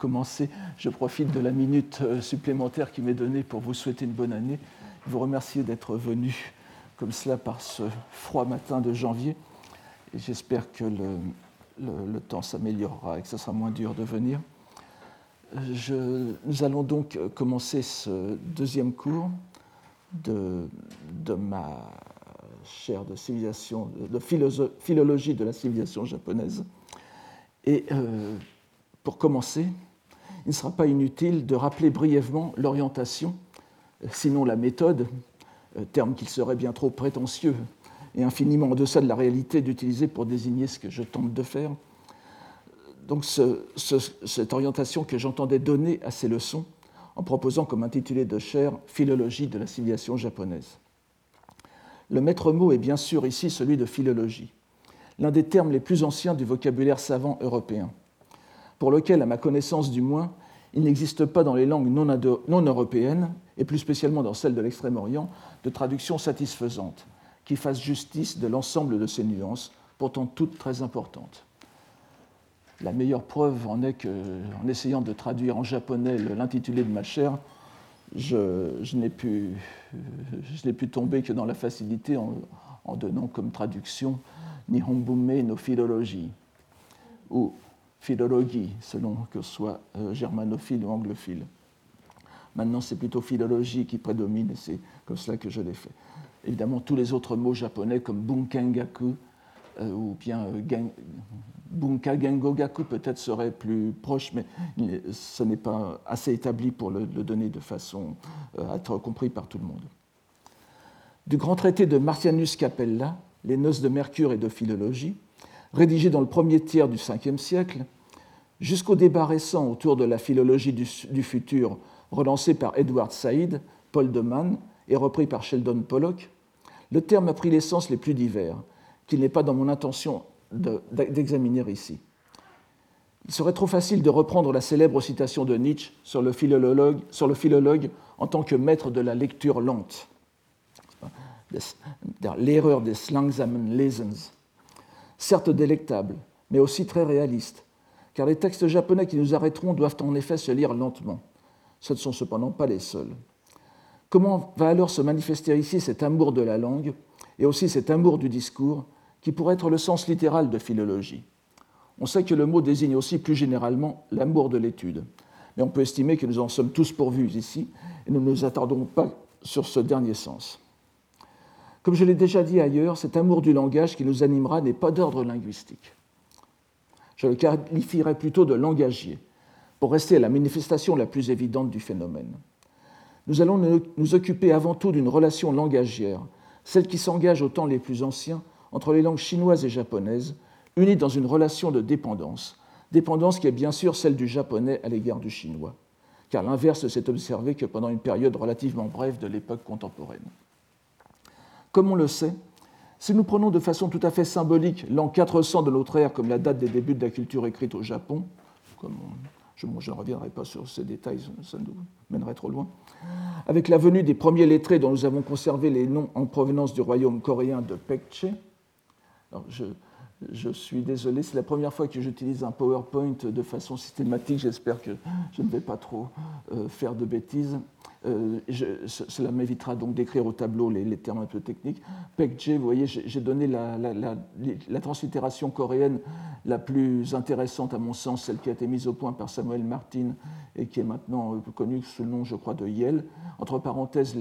commencer, je profite de la minute supplémentaire qui m'est donnée pour vous souhaiter une bonne année, vous remercier d'être venu comme cela par ce froid matin de janvier. Et j'espère que le temps s'améliorera et que ce sera moins dur de venir. Nous allons donc commencer ce deuxième cours de ma chaire de civilisation, de philologie de la civilisation japonaise. Et pour commencer, il ne sera pas inutile de rappeler brièvement l'orientation, sinon la méthode, terme qu'il serait bien trop prétentieux et infiniment en deçà de la réalité d'utiliser pour désigner ce que je tente de faire. Donc cette orientation que j'entendais donner à ces leçons en proposant comme intitulé de chaire « Philologie de la civilisation japonaise ». Le maître mot est bien sûr ici celui de philologie, l'un des termes les plus anciens du vocabulaire savant européen, pour lequel, à ma connaissance du moins, il n'existe pas dans les langues non européennes, et plus spécialement dans celles de l'Extrême-Orient, de traduction satisfaisante, qui fasse justice de l'ensemble de ces nuances, pourtant toutes très importantes. La meilleure preuve en est qu'en essayant de traduire en japonais l'intitulé de ma chaire, je n'ai pu tomber que dans la facilité en donnant comme traduction Nihonbunme no Philologie, ou philologie, selon que ce soit germanophile ou anglophile. Maintenant, c'est plutôt philologie qui prédomine, et c'est comme cela que je l'ai fait. Évidemment, tous les autres mots japonais, comme bunkengaku, ou bien bunka gengogaku, peut-être serait plus proche, mais ce n'est pas assez établi pour le donner de façon à être compris par tout le monde. Du grand traité de Martianus Capella, Les noces de Mercure et de philologie, rédigé dans le premier tiers du Ve siècle, jusqu'au débat récent autour de la philologie du futur, relancé par Edward Said, Paul de Man et repris par Sheldon Pollock, le terme a pris les sens les plus divers, qu'il n'est pas dans mon intention d'examiner ici. Il serait trop facile de reprendre la célèbre citation de Nietzsche sur le philologue en tant que maître de la lecture lente. L'erreur des langsamen Lesens, certes délectable, mais aussi très réaliste, car les textes japonais qui nous arrêteront doivent en effet se lire lentement. Ce ne sont cependant pas les seuls. Comment va alors se manifester ici cet amour de la langue et aussi cet amour du discours qui pourrait être le sens littéral de philologie? On sait que le mot désigne aussi plus généralement l'amour de l'étude, mais on peut estimer que nous en sommes tous pourvus ici et nous ne nous attardons pas sur ce dernier sens. Comme je l'ai déjà dit ailleurs, cet amour du langage qui nous animera n'est pas d'ordre linguistique. Je le qualifierais plutôt de langagier, pour rester à la manifestation la plus évidente du phénomène. Nous allons nous occuper avant tout d'une relation langagière, celle qui s'engage aux temps les plus anciens entre les langues chinoises et japonaises, unies dans une relation de dépendance qui est bien sûr celle du japonais à l'égard du chinois, car l'inverse s'est observé que pendant une période relativement brève de l'époque contemporaine. Comme on le sait, si nous prenons de façon tout à fait symbolique l'an 400 de notre ère comme la date des débuts de la culture écrite au Japon, je ne reviendrai pas sur ces détails, ça nous mènerait trop loin, avec la venue des premiers lettrés dont nous avons conservé les noms en provenance du royaume coréen de Baekje. Alors je suis désolé, c'est la première fois que j'utilise un PowerPoint de façon systématique, j'espère que je ne vais pas trop faire de bêtises. Cela m'évitera donc d'écrire au tableau les termes un peu techniques. Baekje, vous voyez, j'ai donné la translittération coréenne la plus intéressante à mon sens, celle qui a été mise au point par Samuel Martin et qui est maintenant connue sous le nom, je crois, de Yel. Entre parenthèses,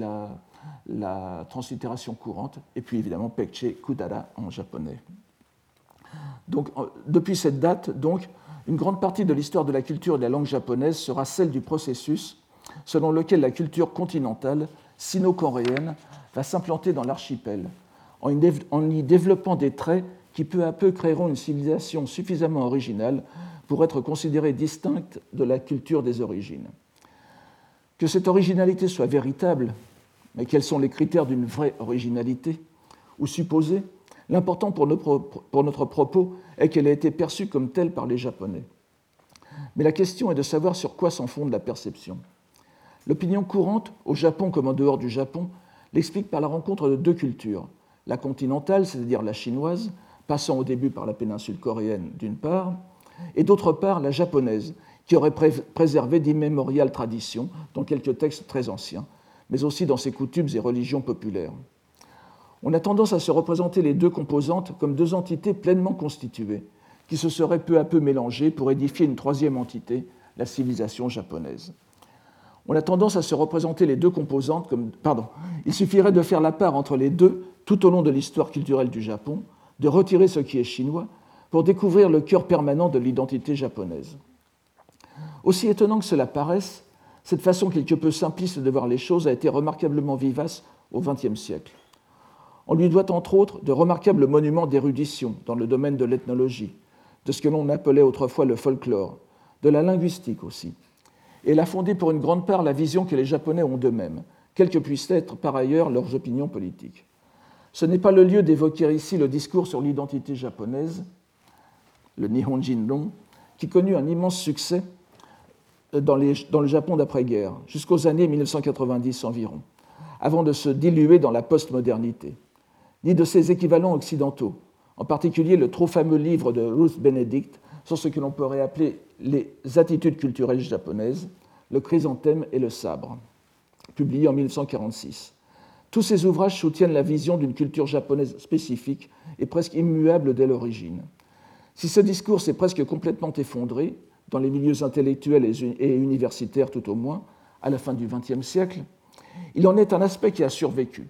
la translittération courante, et puis évidemment Baekje Kudara en japonais. Donc, depuis cette date, donc, une grande partie de l'histoire de la culture et de la langue japonaise sera celle du processus selon lequel la culture continentale, sino-coréenne, va s'implanter dans l'archipel, en y développant des traits qui peu à peu créeront une civilisation suffisamment originale pour être considérée distincte de la culture des origines. Que cette originalité soit véritable, mais quels sont les critères d'une vraie originalité, ou supposée, l'important pour notre propos est qu'elle ait été perçue comme telle par les Japonais. Mais la question est de savoir sur quoi s'en fonde la perception. L'opinion courante, au Japon comme en dehors du Japon, l'explique par la rencontre de deux cultures, la continentale, c'est-à-dire la chinoise, passant au début par la péninsule coréenne d'une part, et d'autre part la japonaise, qui aurait préservé d'immémoriales traditions dans quelques textes très anciens, mais aussi dans ses coutumes et religions populaires. On a tendance à se représenter les deux composantes comme deux entités pleinement constituées, qui se seraient peu à peu mélangées pour édifier une troisième entité, la civilisation japonaise. On a tendance à se représenter les deux composantes comme... il suffirait de faire la part entre les deux tout au long de l'histoire culturelle du Japon, de retirer ce qui est chinois, pour découvrir le cœur permanent de l'identité japonaise. Aussi étonnant que cela paraisse, cette façon quelque peu simpliste de voir les choses a été remarquablement vivace au XXe siècle. On lui doit entre autres de remarquables monuments d'érudition dans le domaine de l'ethnologie, de ce que l'on appelait autrefois le folklore, de la linguistique aussi. Et elle a fondé pour une grande part la vision que les Japonais ont d'eux-mêmes, quelles que puissent être par ailleurs leurs opinions politiques. Ce n'est pas le lieu d'évoquer ici le discours sur l'identité japonaise, le Nihonjinron, qui connut un immense succès dans le Japon d'après-guerre, jusqu'aux années 1990 environ, avant de se diluer dans la postmodernité, ni de ses équivalents occidentaux, en particulier le trop fameux livre de Ruth Benedict sur ce que l'on pourrait appeler les attitudes culturelles japonaises, le chrysanthème et le sabre, publié en 1946. Tous ces ouvrages soutiennent la vision d'une culture japonaise spécifique et presque immuable dès l'origine. Si ce discours s'est presque complètement effondré, dans les milieux intellectuels et universitaires tout au moins, à la fin du XXe siècle, il en est un aspect qui a survécu.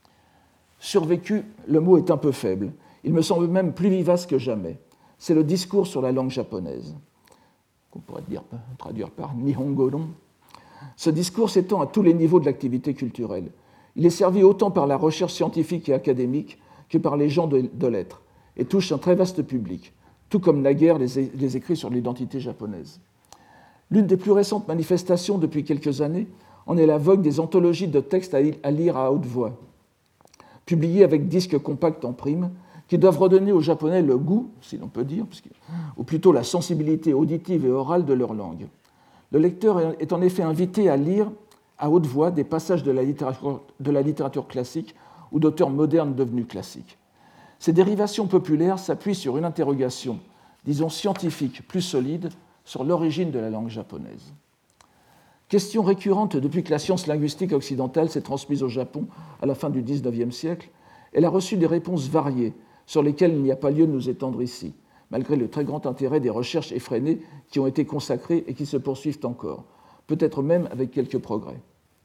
Survécu, le mot est un peu faible. Il me semble même plus vivace que jamais. C'est le discours sur la langue japonaise, qu'on pourrait traduire par Nihongo-ron. Ce discours s'étend à tous les niveaux de l'activité culturelle. Il est servi autant par la recherche scientifique et académique que par les gens de lettres, et touche un très vaste public, tout comme naguère les écrits sur l'identité japonaise. L'une des plus récentes manifestations depuis quelques années en est la vogue des anthologies de textes à lire à haute voix, publiées avec disques compacts en prime, qui doivent redonner aux Japonais le goût, si l'on peut dire, ou plutôt la sensibilité auditive et orale de leur langue. Le lecteur est en effet invité à lire à haute voix des passages de la littérature classique ou d'auteurs modernes devenus classiques. Ces dérivations populaires s'appuient sur une interrogation, disons scientifique, plus solide, sur l'origine de la langue japonaise. Question récurrente depuis que la science linguistique occidentale s'est transmise au Japon à la fin du XIXe siècle, elle a reçu des réponses variées, sur lesquelles il n'y a pas lieu de nous étendre ici, malgré le très grand intérêt des recherches effrénées qui ont été consacrées et qui se poursuivent encore, peut-être même avec quelques progrès.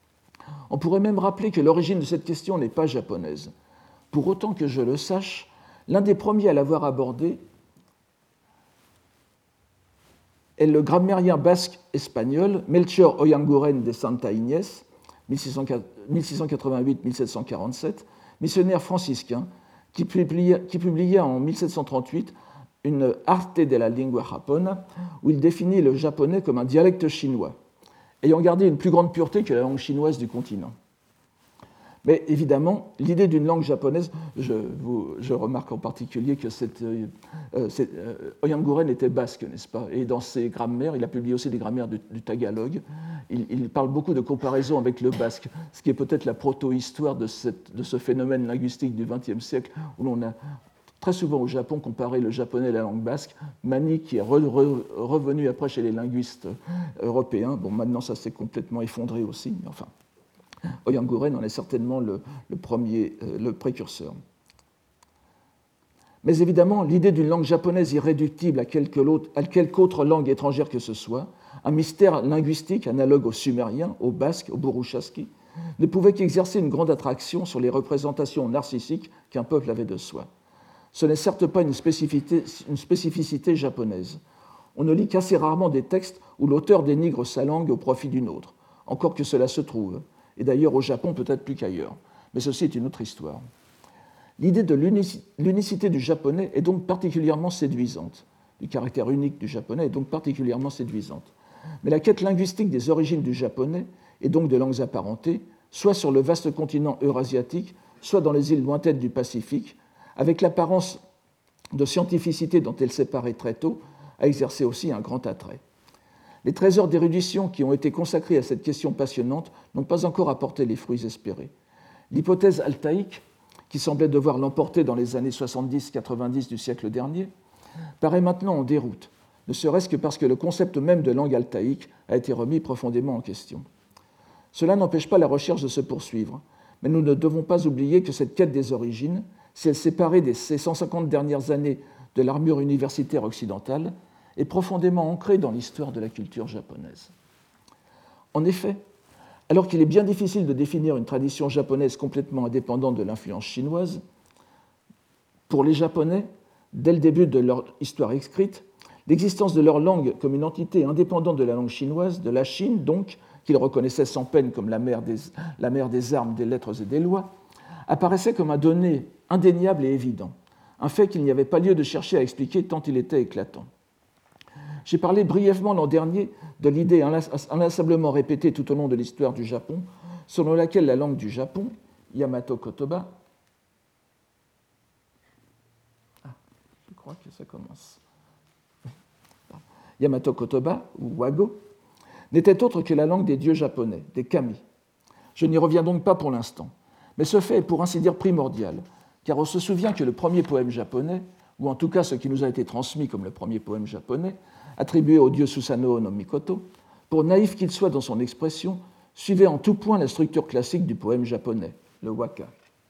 On pourrait même rappeler que l'origine de cette question n'est pas japonaise. Pour autant que je le sache, l'un des premiers à l'avoir abordé est le grammairien basque espagnol Melchor Oyanguren de Santa Inés, 1688-1747, missionnaire franciscain, qui publia en 1738 une Arte de la lingua japona, où il définit le japonais comme un dialecte chinois, ayant gardé une plus grande pureté que la langue chinoise du continent. Mais évidemment, l'idée d'une langue japonaise, je remarque en particulier que Oyanguren était basque, n'est-ce pas? Et dans ses grammaires, il a publié aussi des grammaires du tagalog. Il parle beaucoup de comparaisons avec le basque, ce qui est peut-être la proto-histoire de ce phénomène linguistique du XXe siècle, où l'on a très souvent au Japon comparé le japonais et la langue basque, manie qui est revenue après chez les linguistes européens. Bon, maintenant ça s'est complètement effondré aussi, mais enfin... Oyanguren en est certainement le précurseur. Mais évidemment, l'idée d'une langue japonaise irréductible à quelque autre langue étrangère que ce soit, un mystère linguistique analogue au sumérien, au basque, au burushaski, ne pouvait qu'exercer une grande attraction sur les représentations narcissiques qu'un peuple avait de soi. Ce n'est certes pas une spécificité japonaise. On ne lit qu'assez rarement des textes où l'auteur dénigre sa langue au profit d'une autre, encore que cela se trouve. Et d'ailleurs au Japon peut-être plus qu'ailleurs. Mais ceci est une autre histoire. L'idée de l'unicité du japonais est donc particulièrement séduisante. Du caractère unique du japonais est donc particulièrement séduisante. Mais la quête linguistique des origines du japonais, et donc des langues apparentées, soit sur le vaste continent eurasiatique, soit dans les îles lointaines du Pacifique, avec l'apparence de scientificité dont elle s'est parée très tôt, a exercé aussi un grand attrait. Les trésors d'érudition qui ont été consacrés à cette question passionnante n'ont pas encore apporté les fruits espérés. L'hypothèse altaïque, qui semblait devoir l'emporter dans les années 70-90 du siècle dernier, paraît maintenant en déroute, ne serait-ce que parce que le concept même de langue altaïque a été remis profondément en question. Cela n'empêche pas la recherche de se poursuivre, mais nous ne devons pas oublier que cette quête des origines, si elle s'est parée de ces 150 dernières années de l'armure universitaire occidentale, est profondément ancrée dans l'histoire de la culture japonaise. En effet, alors qu'il est bien difficile de définir une tradition japonaise complètement indépendante de l'influence chinoise, pour les Japonais, dès le début de leur histoire écrite, l'existence de leur langue comme une entité indépendante de la langue chinoise, de la Chine donc, qu'ils reconnaissaient sans peine comme la mère des armes, des lettres et des lois, apparaissait comme un donné indéniable et évident, un fait qu'il n'y avait pas lieu de chercher à expliquer tant il était éclatant. J'ai parlé brièvement l'an dernier de l'idée inlassablement répétée tout au long de l'histoire du Japon, selon laquelle la langue du Japon, Yamato Kotoba, je crois que ça commence, Yamato Kotoba, ou Wago, n'était autre que la langue des dieux japonais, des kami. Je n'y reviens donc pas pour l'instant, mais ce fait est pour ainsi dire primordial, car on se souvient que le premier poème japonais, ou en tout cas ce qui nous a été transmis comme le premier poème japonais, attribué au dieu Susanoo no Mikoto, pour naïf qu'il soit dans son expression, suivait en tout point la structure classique du poème japonais, le waka.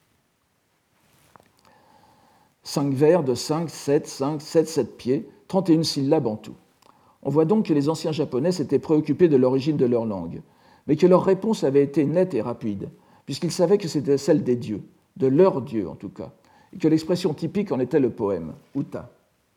5 vers de 5, 7, 5, 7, 7 pieds, 31 syllabes en tout. On voit donc que les anciens japonais s'étaient préoccupés de l'origine de leur langue, mais que leur réponse avait été nette et rapide, puisqu'ils savaient que c'était celle des dieux, de leur dieu en tout cas, et que l'expression typique en était le poème, uta.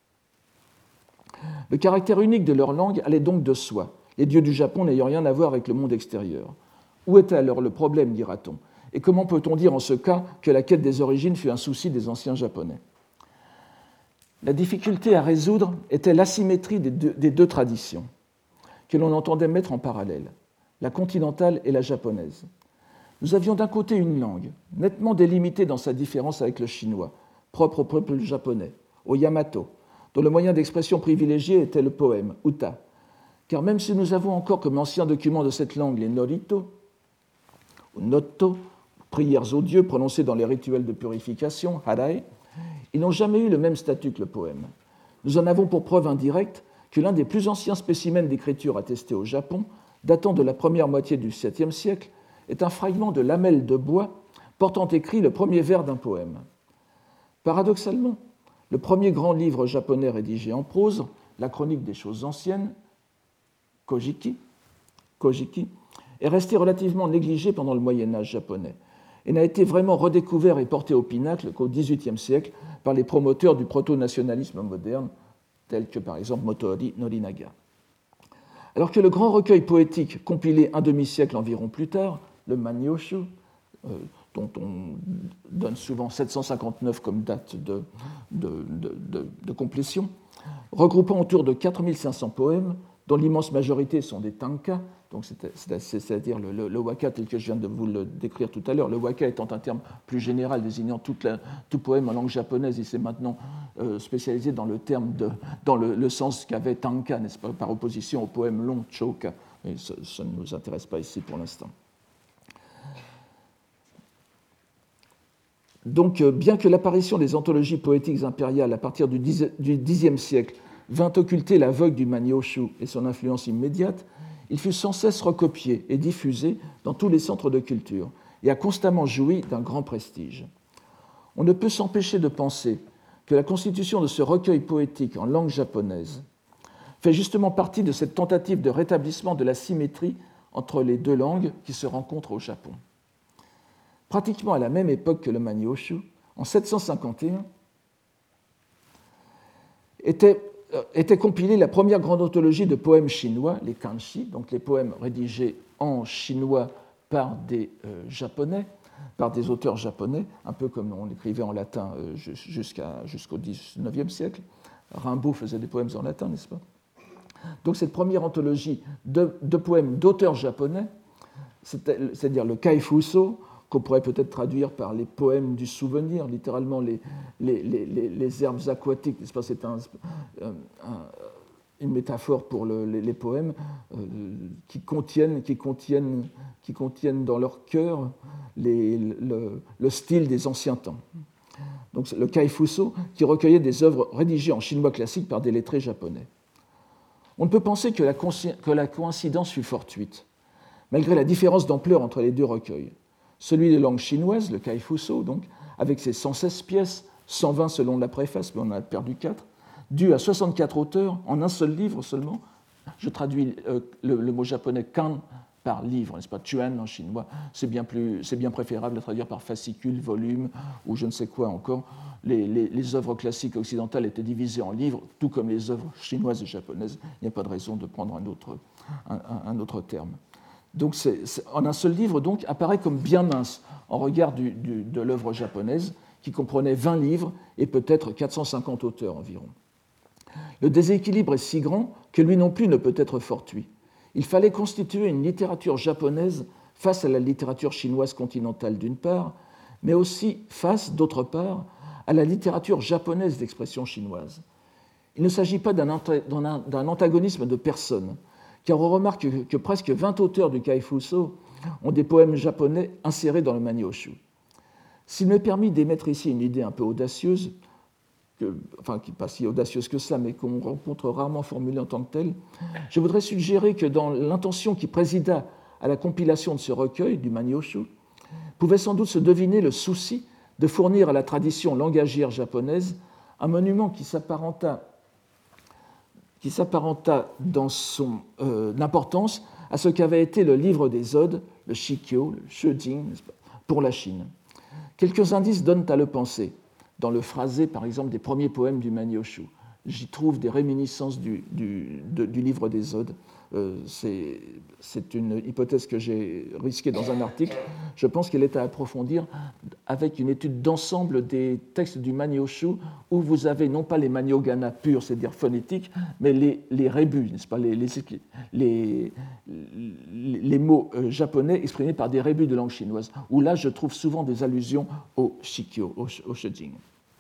Le caractère unique de leur langue allait donc de soi, les dieux du Japon n'ayant rien à voir avec le monde extérieur. Où était alors le problème, dira-t-on, et comment peut-on dire en ce cas que la quête des origines fut un souci des anciens japonais ? La difficulté à résoudre était l'asymétrie des deux traditions, que l'on entendait mettre en parallèle, la continentale et la japonaise. Nous avions d'un côté une langue, nettement délimitée dans sa différence avec le chinois, propre au peuple japonais, au Yamato, dont le moyen d'expression privilégié était le poème, uta. Car même si nous avons encore comme ancien document de cette langue les norito, ou notto, prières aux dieux prononcées dans les rituels de purification, harae, ils n'ont jamais eu le même statut que le poème. Nous en avons pour preuve indirecte que l'un des plus anciens spécimens d'écriture attestés au Japon, datant de la première moitié du 7e siècle, est un fragment de lamelle de bois portant écrit le premier vers d'un poème. Paradoxalement, le premier grand livre japonais rédigé en prose, la chronique des choses anciennes, Kojiki, est resté relativement négligé pendant le Moyen-Âge japonais et n'a été vraiment redécouvert et porté au pinacle qu'au XVIIIe siècle par les promoteurs du proto-nationalisme moderne, tels que par exemple Motoori Norinaga. Alors que le grand recueil poétique compilé un demi-siècle environ plus tard, le Manyoshu, dont on donne souvent 759 comme date de complétion, regroupant autour de 4500 poèmes, dont l'immense majorité sont des tanka, donc c'est-à-dire le waka tel que je viens de vous le décrire tout à l'heure. Le waka étant un terme plus général désignant tout poème en langue japonaise, il s'est maintenant spécialisé dans le terme dans le sens qu'avait tanka, n'est-ce pas, par opposition au poème long choka. Mais ça ne nous intéresse pas ici pour l'instant. Donc, bien que l'apparition des anthologies poétiques impériales à partir du Xe siècle vint occulter la vogue du Manyoshu et son influence immédiate, il fut sans cesse recopié et diffusé dans tous les centres de culture et a constamment joui d'un grand prestige. On ne peut s'empêcher de penser que la constitution de ce recueil poétique en langue japonaise fait justement partie de cette tentative de rétablissement de la symétrie entre les deux langues qui se rencontrent au Japon. Pratiquement à la même époque que le Manyoshu, en 751, était compilée la première grande anthologie de poèmes chinois, les kanshi, donc les poèmes rédigés en chinois par des japonais, par des auteurs japonais, un peu comme on écrivait en latin jusqu'au XIXe siècle. Rimbaud faisait des poèmes en latin, n'est-ce pas ? Donc cette première anthologie de poèmes d'auteurs japonais, c'est-à-dire le Kaifuso, qu'on pourrait peut-être traduire par les poèmes du souvenir, littéralement les herbes aquatiques, n'est-ce pas ? C'est une métaphore pour les poèmes qui contiennent dans leur cœur le style des anciens temps. Donc le Kaifuso, qui recueillait des œuvres rédigées en chinois classique par des lettrés japonais. On ne peut penser que la coïncidence fut fortuite, malgré la différence d'ampleur entre les deux recueils. Celui de langue chinoise, le Kaifuso, donc, avec ses 116 pièces, 120 selon la préface, mais on en a perdu 4, dû à 64 auteurs en un seul livre seulement. Je traduis le mot japonais kan par livre, n'est-ce pas, chuan en chinois. C'est bien préférable à traduire par fascicule, volume ou je ne sais quoi encore. Les œuvres classiques occidentales étaient divisées en livres, tout comme les œuvres chinoises et japonaises. Il n'y a pas de raison de prendre un autre terme. Donc, en un seul livre, donc, apparaît comme bien mince en regard de l'œuvre japonaise, qui comprenait 20 livres et peut-être 450 auteurs environ. Le déséquilibre est si grand que lui non plus ne peut être fortuit. Il fallait constituer une littérature japonaise face à la littérature chinoise continentale d'une part, mais aussi face, d'autre part, à la littérature japonaise d'expression chinoise. Il ne s'agit pas d'un antagonisme de personne, car on remarque que presque 20 auteurs du Kaifuso ont des poèmes japonais insérés dans le Manyoshu. S'il m'est permis d'émettre ici une idée un peu audacieuse, qui n'est pas si audacieuse que ça, mais qu'on rencontre rarement formulée en tant que telle, je voudrais suggérer que dans l'intention qui présida à la compilation de ce recueil, du Manyoshu, pouvait sans doute se deviner le souci de fournir à la tradition langagière japonaise un monument qui s'apparenta dans son importance à ce qu'avait été le livre des Odes, le Shikyo, le Shujing, pour la Chine. Quelques indices donnent à le penser. Dans le phrasé, par exemple, des premiers poèmes du Manyoshu, j'y trouve des réminiscences du livre des Odes. C'est une hypothèse que j'ai risquée dans un article. Je pense qu'elle est à approfondir avec une étude d'ensemble des textes du Manyoshu, où vous avez non pas les manyogana purs, c'est-à-dire phonétiques, mais les rébus, n'est-ce pas, les mots japonais exprimés par des rébus de langue chinoise, où là je trouve souvent des allusions au shikyo, au shujing.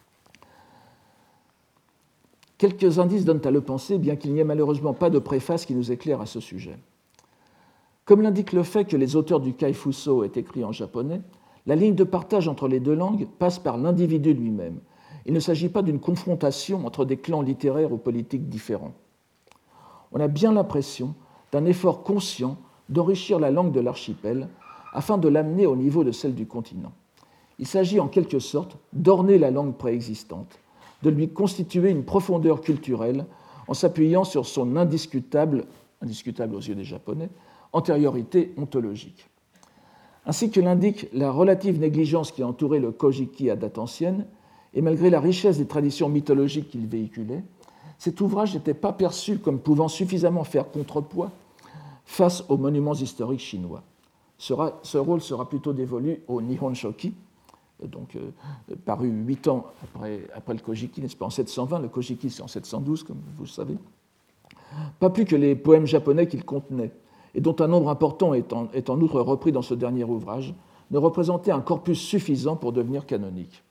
Quelques indices donnent à le penser, bien qu'il n'y ait malheureusement pas de préface qui nous éclaire à ce sujet. Comme l'indique le fait que les auteurs du Kaifuso aient écrit en japonais, la ligne de partage entre les deux langues passe par l'individu lui-même. Il ne s'agit pas d'une confrontation entre des clans littéraires ou politiques différents. On a bien l'impression d'un effort conscient d'enrichir la langue de l'archipel afin de l'amener au niveau de celle du continent. Il s'agit en quelque sorte d'orner la langue préexistante, de lui constituer une profondeur culturelle en s'appuyant sur son indiscutable aux yeux des Japonais, antériorité ontologique. Ainsi que l'indique la relative négligence qui entourait le Kojiki à date ancienne, et malgré la richesse des traditions mythologiques qu'il véhiculait, cet ouvrage n'était pas perçu comme pouvant suffisamment faire contrepoids face aux monuments historiques chinois. Ce rôle sera plutôt dévolu au Nihon Shoki, donc paru 8 ans après le Kojiki, n'est-ce pas, en 720, le Kojiki c'est en 712, comme vous le savez. Pas plus que les poèmes japonais qu'il contenait, et dont un nombre important est en outre repris dans ce dernier ouvrage, ne représentaient un corpus suffisant pour devenir canonique.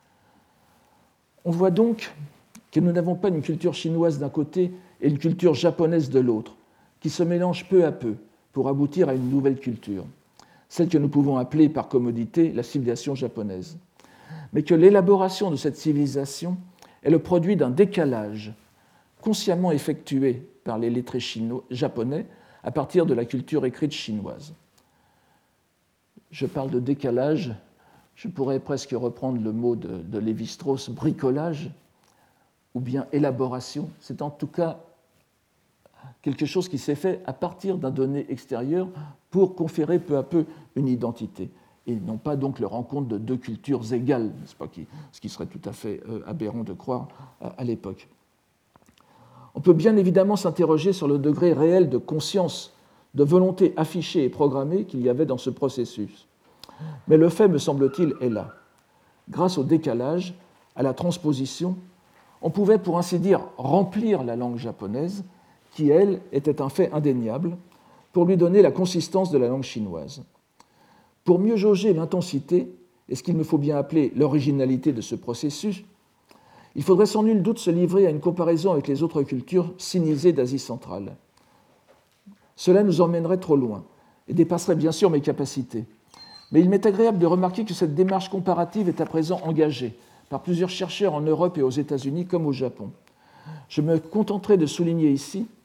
On voit donc que nous n'avons pas une culture chinoise d'un côté et une culture japonaise de l'autre, qui se mélangent peu à peu pour aboutir à une nouvelle culture, celle que nous pouvons appeler par commodité la civilisation japonaise, mais que l'élaboration de cette civilisation est le produit d'un décalage consciemment effectué par les lettrés japonais à partir de la culture écrite chinoise. Je parle de décalage, je pourrais presque reprendre le mot de Lévi-Strauss, bricolage, ou bien élaboration. C'est en tout cas quelque chose qui s'est fait à partir d'un donné extérieur pour conférer peu à peu une identité, et non pas donc le rencontre de deux cultures égales, n'est-ce pas, ce qui serait tout à fait aberrant de croire à l'époque. On peut bien évidemment s'interroger sur le degré réel de conscience, de volonté affichée et programmée qu'il y avait dans ce processus. Mais le fait, me semble-t-il, est là. Grâce au décalage, à la transposition, on pouvait, pour ainsi dire, remplir la langue japonaise, qui, elle, était un fait indéniable, pour lui donner la consistance de la langue chinoise. Pour mieux jauger l'intensité, et ce qu'il me faut bien appeler l'originalité de ce processus, il faudrait sans nul doute se livrer à une comparaison avec les autres cultures sinisées d'Asie centrale. Cela nous emmènerait trop loin et dépasserait bien sûr mes capacités. Mais il m'est agréable de remarquer que cette démarche comparative est à présent engagée par plusieurs chercheurs en Europe et aux États-Unis comme au Japon. Je me contenterai de souligner ici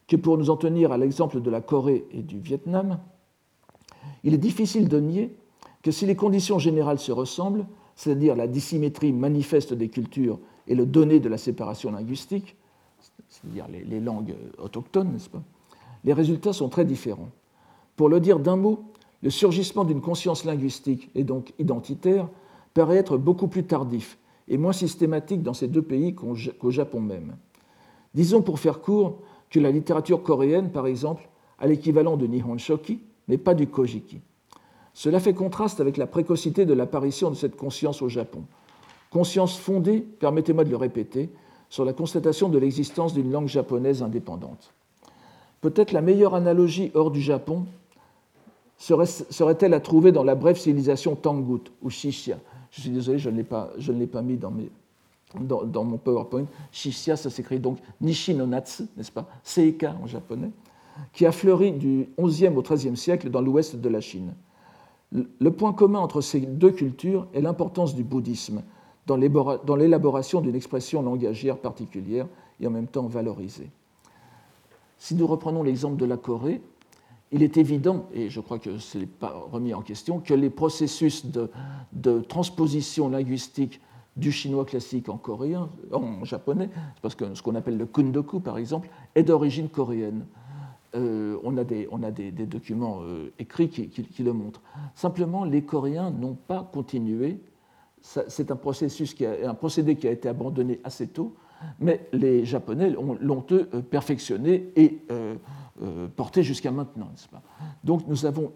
que pour nous en tenir à l'exemple de la Corée et du Vietnam, il est difficile de nier que si les conditions générales se ressemblent, c'est-à-dire la dissymétrie manifeste des cultures et le donné de la séparation linguistique, c'est-à-dire les langues autochtones, n'est-ce pas, les résultats sont très différents. Pour le dire d'un mot, le surgissement d'une conscience linguistique et donc identitaire paraît être beaucoup plus tardif et moins systématique dans ces deux pays qu'au Japon même. Disons pour faire court que la littérature coréenne, par exemple, a l'équivalent du Nihon Shoki, mais pas du Kojiki. Cela fait contraste avec la précocité de l'apparition de cette conscience au Japon. Conscience fondée, permettez-moi de le répéter, sur la constatation de l'existence d'une langue japonaise indépendante. Peut-être la meilleure analogie hors du Japon serait-elle à trouver dans la brève civilisation Tangut ou Shishya. Je suis désolé, je ne l'ai pas mis dans mon PowerPoint. Shishya, ça s'écrit donc Nishi no Natsu, n'est-ce pas, Seika en japonais, qui a fleuri du XIe au XIIIe siècle dans l'ouest de la Chine. Le point commun entre ces deux cultures est l'importance du bouddhisme dans l'élaboration d'une expression langagière particulière et en même temps valorisée. Si nous reprenons l'exemple de la Corée, il est évident, et je crois que ce n'est pas remis en question, que les processus de transposition linguistique du chinois classique en coréen, en japonais, parce que ce qu'on appelle le kundoku, par exemple, est d'origine coréenne. On a des documents écrits qui le montrent. Simplement, les Coréens n'ont pas continué. C'est un procédé qui a été abandonné assez tôt, mais les Japonais l'ont eux perfectionné et porté jusqu'à maintenant, n'est-ce pas ? Donc nous avons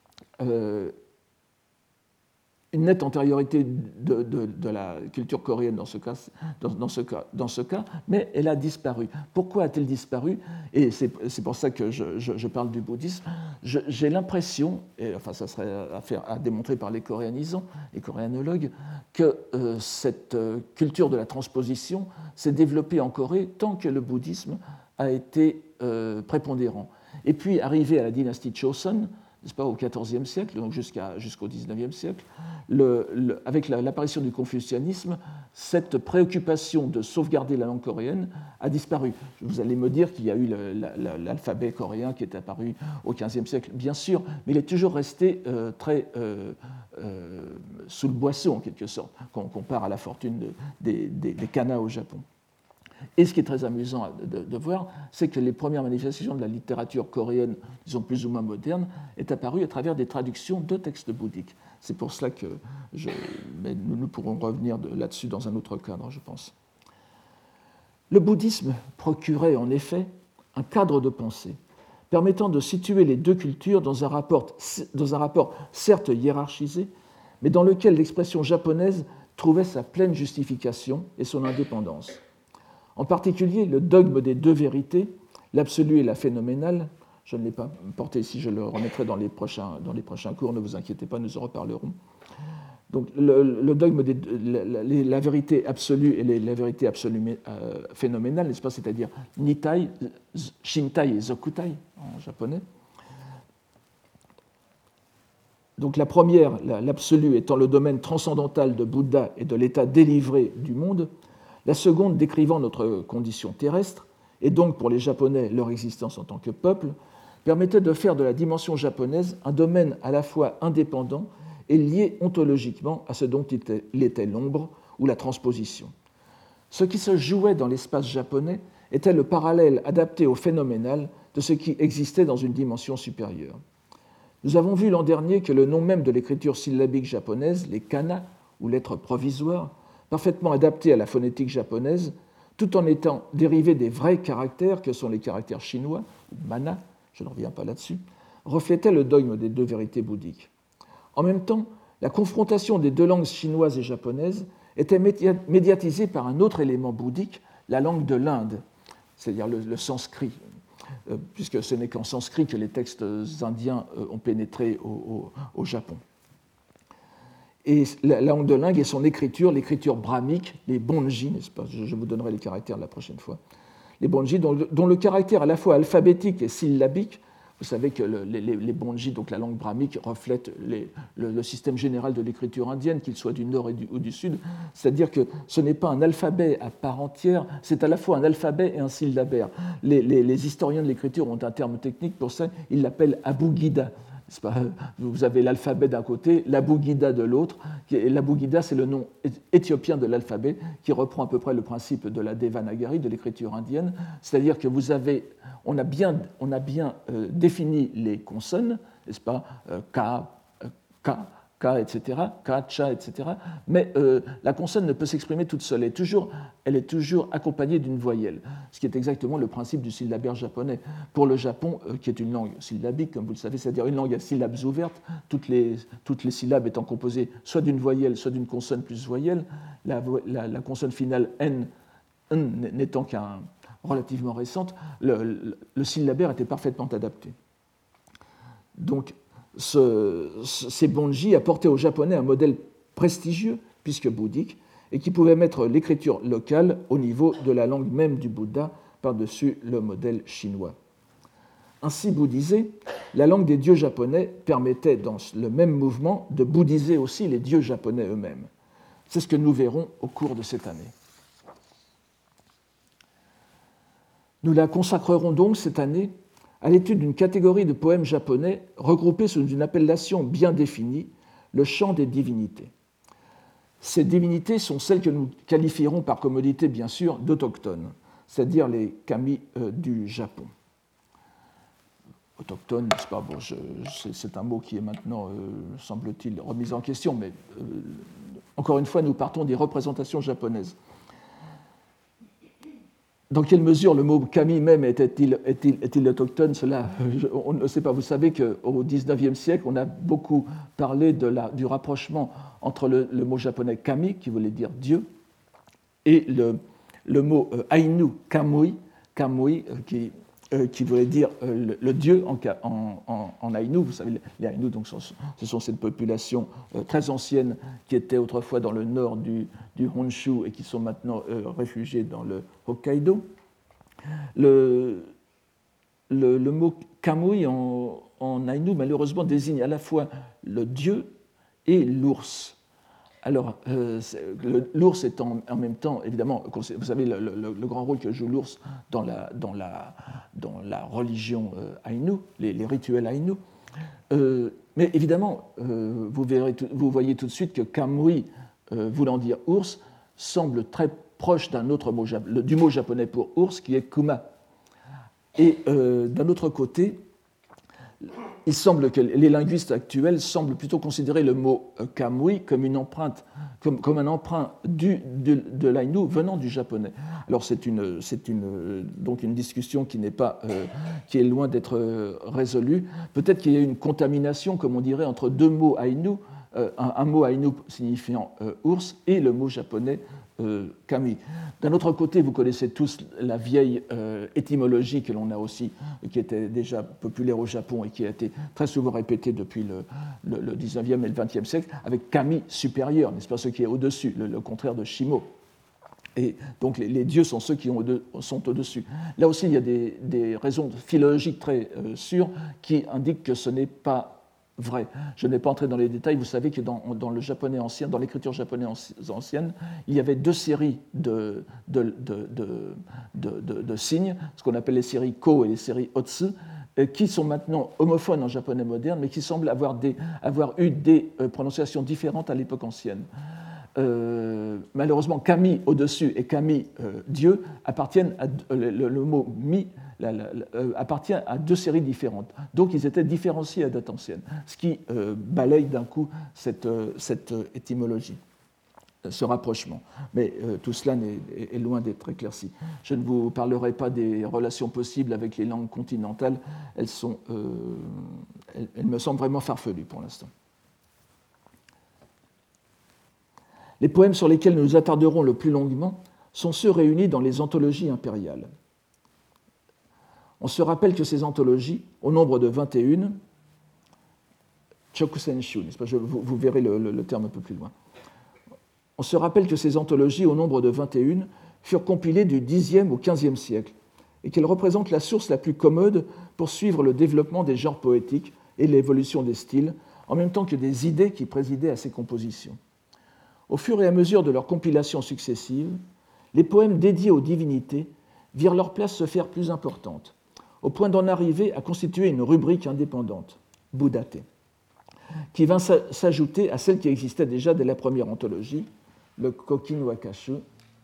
une nette antériorité de la culture coréenne dans ce cas, mais elle a disparu. Pourquoi a-t-elle disparu ? Et c'est pour ça que je parle du bouddhisme. J'ai l'impression, et enfin ça serait à démontrer par les coréanisants, les coréanologues, que cette culture de la transposition s'est développée en Corée tant que le bouddhisme a été prépondérant. Et puis, arrivé à la dynastie Choson, n'est-ce pas, au XIVe siècle, donc jusqu'au XIXe siècle, avec l'apparition du confucianisme, cette préoccupation de sauvegarder la langue coréenne a disparu. Vous allez me dire qu'il y a eu l'alphabet coréen qui est apparu au XVe siècle, bien sûr, mais il est toujours resté très sous le boisseau, en quelque sorte, quand on compare à la fortune des kanas au Japon. Et ce qui est très amusant de voir, c'est que les premières manifestations de la littérature coréenne, disons plus ou moins moderne, est apparue à travers des traductions de textes bouddhiques. C'est pour cela que mais nous pourrons revenir là-dessus dans un autre cadre, je pense. Le bouddhisme procurait en effet un cadre de pensée permettant de situer les deux cultures dans un rapport certes hiérarchisé, mais dans lequel l'expression japonaise trouvait sa pleine justification et son indépendance. En particulier, le dogme des deux vérités, l'absolu et la phénoménale, je ne l'ai pas porté ici, je le remettrai dans les prochains cours, ne vous inquiétez pas, nous en reparlerons. Donc, le dogme la vérité absolue et la vérité absolue phénoménale, n'est-ce pas, c'est-à-dire Nitai, Shintai et Zokutai en japonais. Donc, la première, l'absolu, étant le domaine transcendantal de Bouddha et de l'état délivré du monde, la seconde décrivant notre condition terrestre, et donc pour les Japonais leur existence en tant que peuple, permettait de faire de la dimension japonaise un domaine à la fois indépendant et lié ontologiquement à ce dont il était l'ombre ou la transposition. Ce qui se jouait dans l'espace japonais était le parallèle adapté au phénoménal de ce qui existait dans une dimension supérieure. Nous avons vu l'an dernier que le nom même de l'écriture syllabique japonaise, les kana, ou lettres provisoires, parfaitement adaptées à la phonétique japonaise, tout en étant dérivées des vrais caractères que sont les caractères chinois, ou mana, je ne reviens pas là-dessus, reflétait le dogme des deux vérités bouddhiques. En même temps, la confrontation des deux langues chinoises et japonaises était médiatisée par un autre élément bouddhique, la langue de l'Inde, c'est-à-dire le sanskrit, puisque ce n'est qu'en sanskrit que les textes indiens ont pénétré au Japon. Et la langue de l'Inde et son écriture, l'écriture brahmique, les bonji, n'est-ce pas ? Je vous donnerai les caractères la prochaine fois. Les bonji, dont le caractère à la fois alphabétique et syllabique Vous savez que les bonji, donc la langue brahmique, reflètent le système général de l'écriture indienne, qu'il soit du nord ou du sud. C'est-à-dire que ce n'est pas un alphabet à part entière, c'est à la fois un alphabet et un syllabaire. Les historiens de l'écriture ont un terme technique pour ça, ils l'appellent abugida. Vous avez l'alphabet d'un côté, l'abugida de l'autre. L'abugida, c'est le nom éthiopien de l'alphabet qui reprend à peu près le principe de la Devanagari, de l'écriture indienne. C'est-à-dire que on a bien défini les consonnes, n'est-ce pas, Ka, etc., Ka, Cha, etc. Mais la consonne ne peut s'exprimer toute seule. Elle est toujours accompagnée d'une voyelle, ce qui est exactement le principe du syllabaire japonais. Pour le Japon, qui est une langue syllabique, comme vous le savez, c'est-à-dire une langue à syllabes ouvertes, toutes les syllabes étant composées soit d'une voyelle, soit d'une consonne plus voyelle, la consonne finale N n'étant qu'un relativement récente, le syllabaire était parfaitement adapté. Donc, ces bonji apportaient aux Japonais un modèle prestigieux, puisque bouddhique, et qui pouvait mettre l'écriture locale au niveau de la langue même du Bouddha par-dessus le modèle chinois. Ainsi bouddhisée, la langue des dieux japonais permettait dans le même mouvement de bouddhiser aussi les dieux japonais eux-mêmes. C'est ce que nous verrons au cours de cette année. Nous la consacrerons donc cette année à l'étude d'une catégorie de poèmes japonais regroupés sous une appellation bien définie, le chant des divinités. Ces divinités sont celles que nous qualifierons par commodité, bien sûr, d'autochtones, c'est-à-dire les kami du Japon. Autochtone, n'est-ce pas ? Bon, c'est un mot qui est maintenant, semble-t-il, remis en question, mais encore une fois, nous partons des représentations japonaises. Dans quelle mesure le mot kami même est-il autochtone ? Cela, on ne sait pas. Vous savez qu'au XIXe siècle, on a beaucoup parlé du rapprochement entre le mot japonais kami, qui voulait dire Dieu, et le mot Ainu, kamui, qui voulait dire le Dieu en Ainu. Vous savez, les Ainu, donc, ce sont cette population très ancienne qui était autrefois dans le nord du Honshu et qui sont maintenant réfugiés dans le Hokkaido. Le mot kamui en Ainu, malheureusement, désigne à la fois le Dieu et l'ours. Alors, l'ours est en même temps, évidemment, vous savez le grand rôle que joue l'ours dans la religion Aïnou, les rituels Aïnou. Mais évidemment, vous voyez tout de suite que kamui, voulant dire ours, semble très proche du mot japonais pour ours, qui est kuma. Et d'un autre côté, il semble que les linguistes actuels semblent plutôt considérer le mot kamui comme une empreinte, comme un emprunt de l'aïnou venant du japonais. Alors c'est donc une discussion qui est loin d'être résolue. Peut-être qu'il y a une contamination, comme on dirait, entre deux mots aïnou, un mot aïnou signifiant ours et le mot japonais kami. D'un autre côté, vous connaissez tous la vieille étymologie que l'on a aussi, qui était déjà populaire au Japon et qui a été très souvent répétée depuis le 19e et le 20e siècle, avec kami supérieur, n'est-ce pas, ce qui est au-dessus, le contraire de shimo. Et donc les dieux sont ceux qui sont au-dessus. Là aussi, il y a des raisons philologiques très sûres qui indiquent que ce n'est pas vrai. Je n'ai pas entré dans les détails. Vous savez que dans le japonais ancien, dans l'écriture japonaise ancienne, il y avait deux séries de signes, ce qu'on appelle les séries ko et les séries otsu, qui sont maintenant homophones en japonais moderne, mais qui semblent avoir eu des prononciations différentes à l'époque ancienne. Malheureusement, kami au-dessus et kami Dieu appartiennent le mot mi appartient à deux séries différentes. Donc ils étaient différenciés à date ancienne, ce qui balaye d'un coup cette étymologie, ce rapprochement. Mais tout cela est loin d'être éclairci. Je ne vous parlerai pas des relations possibles avec les langues continentales, elles me semblent vraiment farfelues pour l'instant. Les poèmes sur lesquels nous nous attarderons le plus longuement sont ceux réunis dans les anthologies impériales. On se rappelle que ces anthologies, au nombre de 21, Chokusenshu, n'est-ce pas ? Vous verrez le terme un peu plus loin. On se rappelle que ces anthologies, au nombre de 21, furent compilées du Xe au XVe siècle et qu'elle représente la source la plus commode pour suivre le développement des genres poétiques et l'évolution des styles, en même temps que des idées qui présidaient à ces compositions. Au fur et à mesure de leurs compilations successives, les poèmes dédiés aux divinités virent leur place se faire plus importante, au point d'en arriver à constituer une rubrique indépendante, Buddhate, qui vint s'ajouter à celle qui existait déjà dès la première anthologie, le Kokin Wakashu,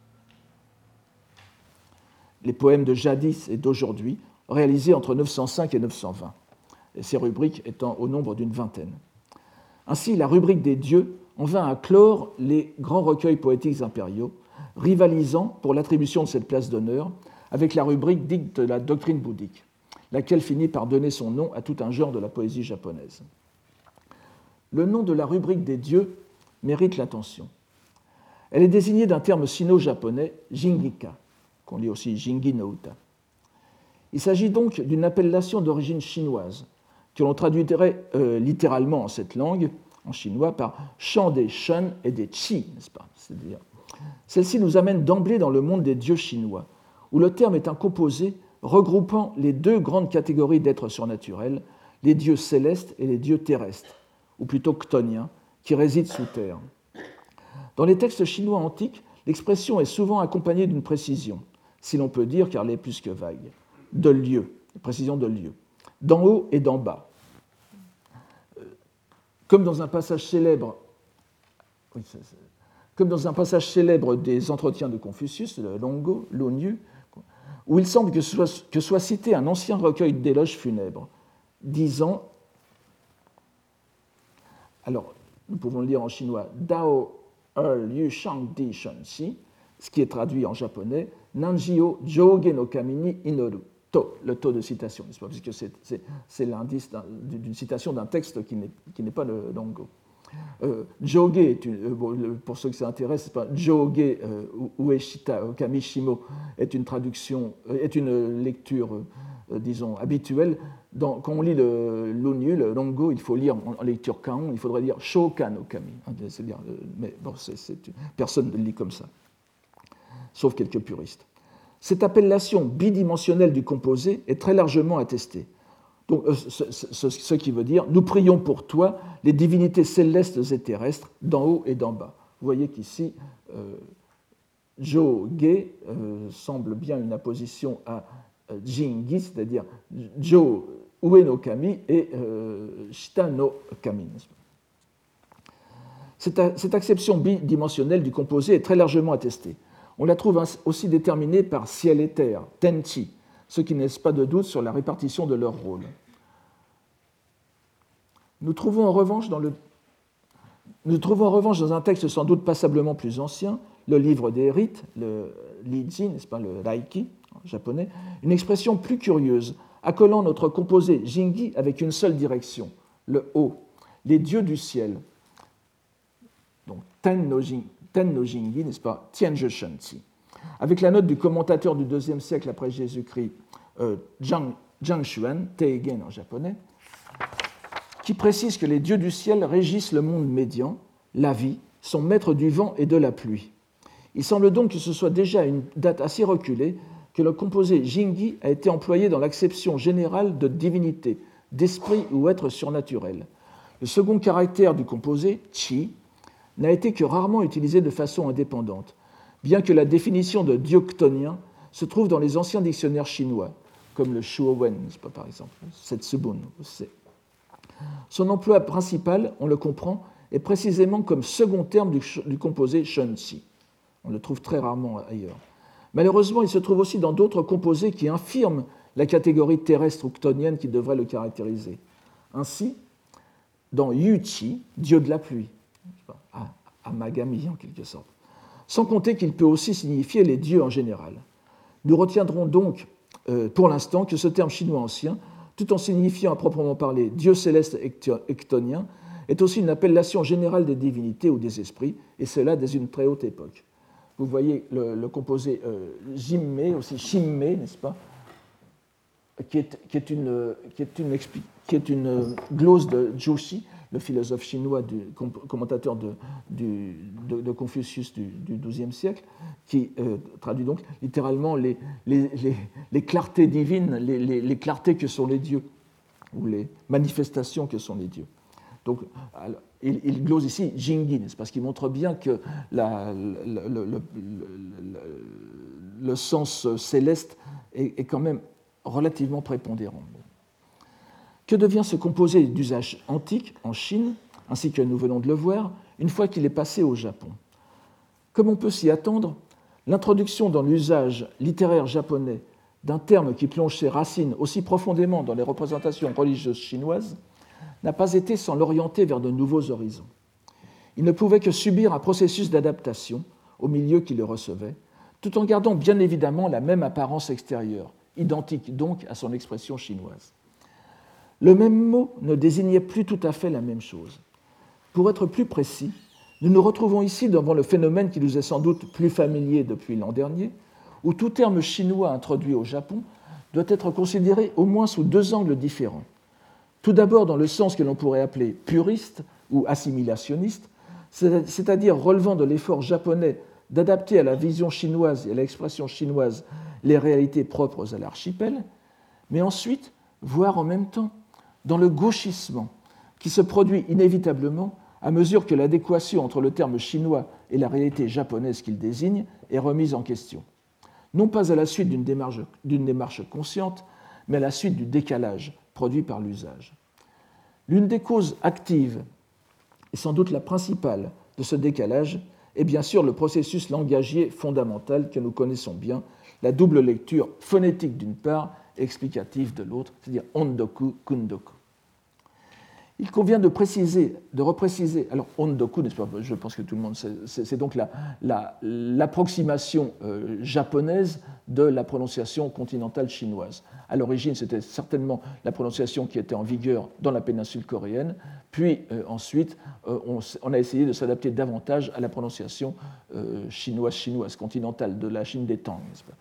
les poèmes de jadis et d'aujourd'hui, réalisés entre 905 et 920, et ces rubriques étant au nombre d'une vingtaine. Ainsi, la rubrique des dieux en vint à clore les grands recueils poétiques impériaux, rivalisant pour l'attribution de cette place d'honneur avec la rubrique dite de la doctrine bouddhique, laquelle finit par donner son nom à tout un genre de la poésie japonaise. Le nom de la rubrique des dieux mérite l'attention. Elle est désignée d'un terme sino-japonais, Jingika, qu'on lit aussi Jingi no Uta. Il s'agit donc d'une appellation d'origine chinoise, que l'on traduirait littéralement en cette langue, en chinois, par chant des Shen et des Qi, n'est-ce pas ? C'est-à-dire, celle-ci nous amène d'emblée dans le monde des dieux chinois, où le terme est un composé regroupant les deux grandes catégories d'êtres surnaturels, les dieux célestes et les dieux terrestres, ou plutôt chtoniens, qui résident sous terre. Dans les textes chinois antiques, l'expression est souvent accompagnée d'une précision, si l'on peut dire, car elle est plus que vague, de lieu, précision de lieu, d'en haut et d'en bas. Comme dans un passage célèbre, des entretiens de Confucius, le Longo, l'Onyu, où il semble que soit cité un ancien recueil d'éloges funèbres, disant, alors nous pouvons le lire en chinois, Dao Er Yu Shang Di Shen Xi, ce qui est traduit en japonais, Nanjio Joge no Kami ni Inoru. Le taux de citation, n'est-ce pas, puisque c'est l'indice d'une citation d'un texte qui n'est pas le Longo. Joge, pour ceux qui s'intéressent, Joge Ueshita Kamishimo est une traduction, est une lecture, disons, habituelle. Quand on lit l'Onyu, le Longo, il faut lire en lecture Kaon, il faudrait dire Shokan no Kami. C'est-à-dire, mais bon, personne ne le lit comme ça, sauf quelques puristes. Cette appellation bidimensionnelle du composé est très largement attestée. Donc, ce qui veut dire « Nous prions pour toi, les divinités célestes et terrestres, d'en haut et d'en bas ». Vous voyez qu'ici, Jo-ge semble bien une apposition à Jingi, c'est-à-dire Jo Ue no Kami et Shita no Kami. Cette acception bidimensionnelle du composé est très largement attestée. On la trouve aussi déterminée par ciel et terre, tenchi, ce qui ne laisse pas de doute sur la répartition de leur rôle. Nous trouvons en revanche dans un texte sans doute passablement plus ancien, le livre des rites, le Liji, n'est-ce pas, le Raiki en japonais, une expression plus curieuse, accolant notre composé Jingi avec une seule direction, le haut, les dieux du ciel. Donc Ten no Jingi, n'est-ce pas, Tianzhe Shenzi, avec la note du commentateur du IIe siècle après Jésus-Christ, Zhang Xuan, Teigen en japonais, qui précise que les dieux du ciel régissent le monde médian, la vie, sont maîtres du vent et de la pluie. Il semble donc que ce soit déjà à une date assez reculée que le composé Jingi a été employé dans l'acception générale de divinité, d'esprit ou être surnaturel. Le second caractère du composé, Qi, n'a été que rarement utilisé de façon indépendante, bien que la définition de dieu chtonien se trouve dans les anciens dictionnaires chinois, comme le Shuowen, par exemple, Setsubun. Son emploi principal, on le comprend, est précisément comme second terme du composé Shensi. On le trouve très rarement ailleurs. Malheureusement, il se trouve aussi dans d'autres composés qui infirment la catégorie terrestre ou chtonienne qui devrait le caractériser. Ainsi, dans Yuchi, dieu de la pluie, Amagami en quelque sorte, sans compter qu'il peut aussi signifier les dieux en général. Nous retiendrons donc pour l'instant que ce terme chinois ancien, tout en signifiant à proprement parler dieu céleste echtonien, est aussi une appellation générale des divinités ou des esprits, et cela dès une très haute époque. Vous voyez le composé Jimme, aussi Shimme, n'est-ce pas, qui est une glose de Zhuxi, le philosophe chinois, commentateur de Confucius du XIIe siècle, qui traduit donc littéralement les clartés divines, les clartés que sont les dieux, ou les manifestations que sont les dieux. Donc, alors, il glose ici Jingi, parce qu'il montre bien que le sens céleste est quand même relativement prépondérant. Que devient ce composé d'usage antique en Chine, ainsi que nous venons de le voir, une fois qu'il est passé au Japon? Comme on peut s'y attendre, l'introduction dans l'usage littéraire japonais d'un terme qui plonge ses racines aussi profondément dans les représentations religieuses chinoises n'a pas été sans l'orienter vers de nouveaux horizons. Il ne pouvait que subir un processus d'adaptation au milieu qui le recevait, tout en gardant bien évidemment la même apparence extérieure, identique donc à son expression chinoise. Le même mot ne désignait plus tout à fait la même chose. Pour être plus précis, nous nous retrouvons ici devant le phénomène qui nous est sans doute plus familier depuis l'an dernier, où tout terme chinois introduit au Japon doit être considéré au moins sous deux angles différents. Tout d'abord dans le sens que l'on pourrait appeler puriste ou assimilationniste, c'est-à-dire relevant de l'effort japonais d'adapter à la vision chinoise et à l'expression chinoise les réalités propres à l'archipel, mais ensuite, voire en même temps, dans le gauchissement qui se produit inévitablement à mesure que l'adéquation entre le terme chinois et la réalité japonaise qu'il désigne est remise en question. Non pas à la suite d'une démarche consciente, mais à la suite du décalage produit par l'usage. L'une des causes actives, et sans doute la principale, de ce décalage est bien sûr le processus langagier fondamental que nous connaissons bien, la double lecture phonétique d'une part et explicative de l'autre, c'est-à-dire ondoku, kundoku. Il convient de repréciser, alors ondoku, n'est-ce pas, je pense que tout le monde sait, c'est donc l'approximation japonaise de la prononciation continentale chinoise. À l'origine, c'était certainement la prononciation qui était en vigueur dans la péninsule coréenne, puis ensuite, on a essayé de s'adapter davantage à la prononciation chinoise continentale de la Chine des Tang, n'est-ce pas.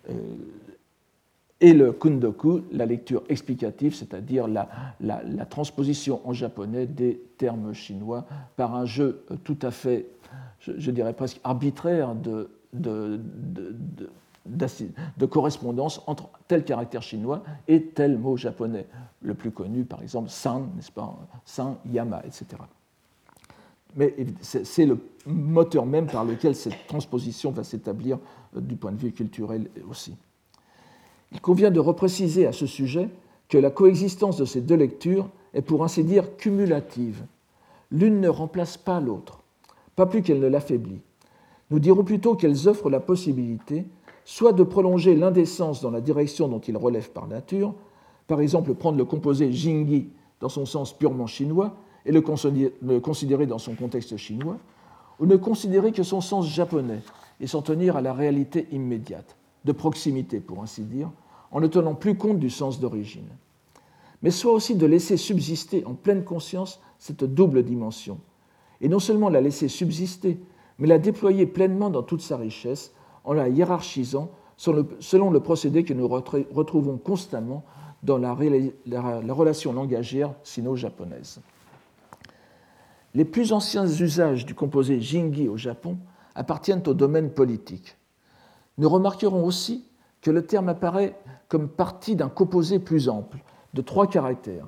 Et le kundoku, la lecture explicative, c'est-à-dire la transposition en japonais des termes chinois par un jeu tout à fait, je dirais presque arbitraire de correspondance entre tel caractère chinois et tel mot japonais. Le plus connu, par exemple, san, n'est-ce pas, san, yama, etc. Mais c'est le moteur même par lequel cette transposition va s'établir du point de vue culturel aussi. Il convient de repréciser à ce sujet que la coexistence de ces deux lectures est pour ainsi dire cumulative. L'une ne remplace pas l'autre, pas plus qu'elle ne l'affaiblit. Nous dirons plutôt qu'elles offrent la possibilité soit de prolonger l'un des sens dans la direction dont il relève par nature, par exemple prendre le composé jingi dans son sens purement chinois et le considérer dans son contexte chinois, ou ne considérer que son sens japonais et s'en tenir à la réalité immédiate, de proximité pour ainsi dire, en ne tenant plus compte du sens d'origine. Mais soit aussi de laisser subsister en pleine conscience cette double dimension, et non seulement la laisser subsister, mais la déployer pleinement dans toute sa richesse, en la hiérarchisant selon le procédé que nous retrouvons constamment dans la relation langagière sino-japonaise. Les plus anciens usages du composé jingi au Japon appartiennent au domaine politique. Nous remarquerons aussi que le terme apparaît comme partie d'un composé plus ample, de 3 caractères.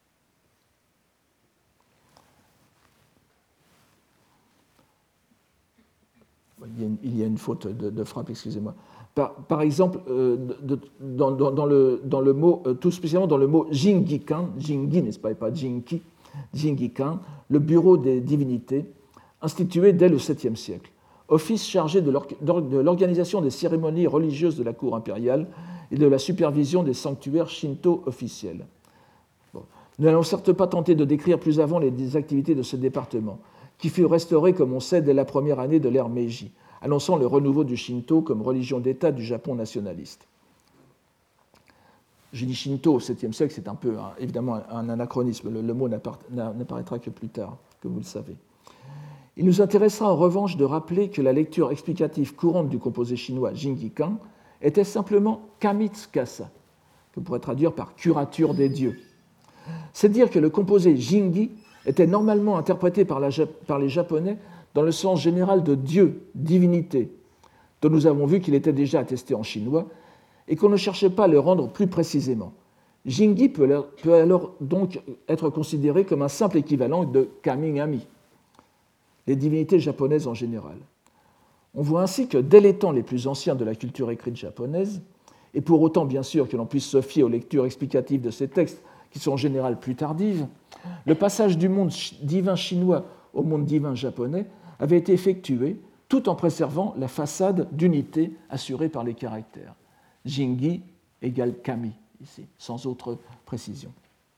Il y a une faute de frappe, excusez-moi. Par exemple, dans le mot, tout spécialement dans le mot Jingikan, Jingi, n'est-ce pas, et pas Jinki, Jingikan, le bureau des divinités, institué dès le 7e siècle. Office chargé de l'organisation des cérémonies religieuses de la cour impériale et de la supervision des sanctuaires shinto officiels. Bon. Nous n'allons certes pas tenter de décrire plus avant les activités de ce département, qui fut restauré, comme on sait, dès la première année de l'ère Meiji, annonçant le renouveau du Shinto comme religion d'État du Japon nationaliste. Je dis Shinto au 7e siècle, c'est un peu, évidemment, un anachronisme. Le mot n'apparaîtra que plus tard, que vous le savez. Il nous intéressera en revanche de rappeler que la lecture explicative courante du composé chinois Jingikan était simplement Kamitsukasa, que pourrait traduire par curature des dieux. C'est dire que le composé Jingi était normalement interprété par les Japonais dans le sens général de Dieu, divinité, dont nous avons vu qu'il était déjà attesté en chinois, et qu'on ne cherchait pas à le rendre plus précisément. Jingi peut alors donc être considéré comme un simple équivalent de Kami-Ngami, les divinités japonaises en général. On voit ainsi que dès les temps les plus anciens de la culture écrite japonaise, et pour autant bien sûr que l'on puisse se fier aux lectures explicatives de ces textes qui sont en général plus tardives, le passage du monde divin chinois au monde divin japonais avait été effectué tout en préservant la façade d'unité assurée par les caractères. Jingi égale Kami, ici, sans autre précision.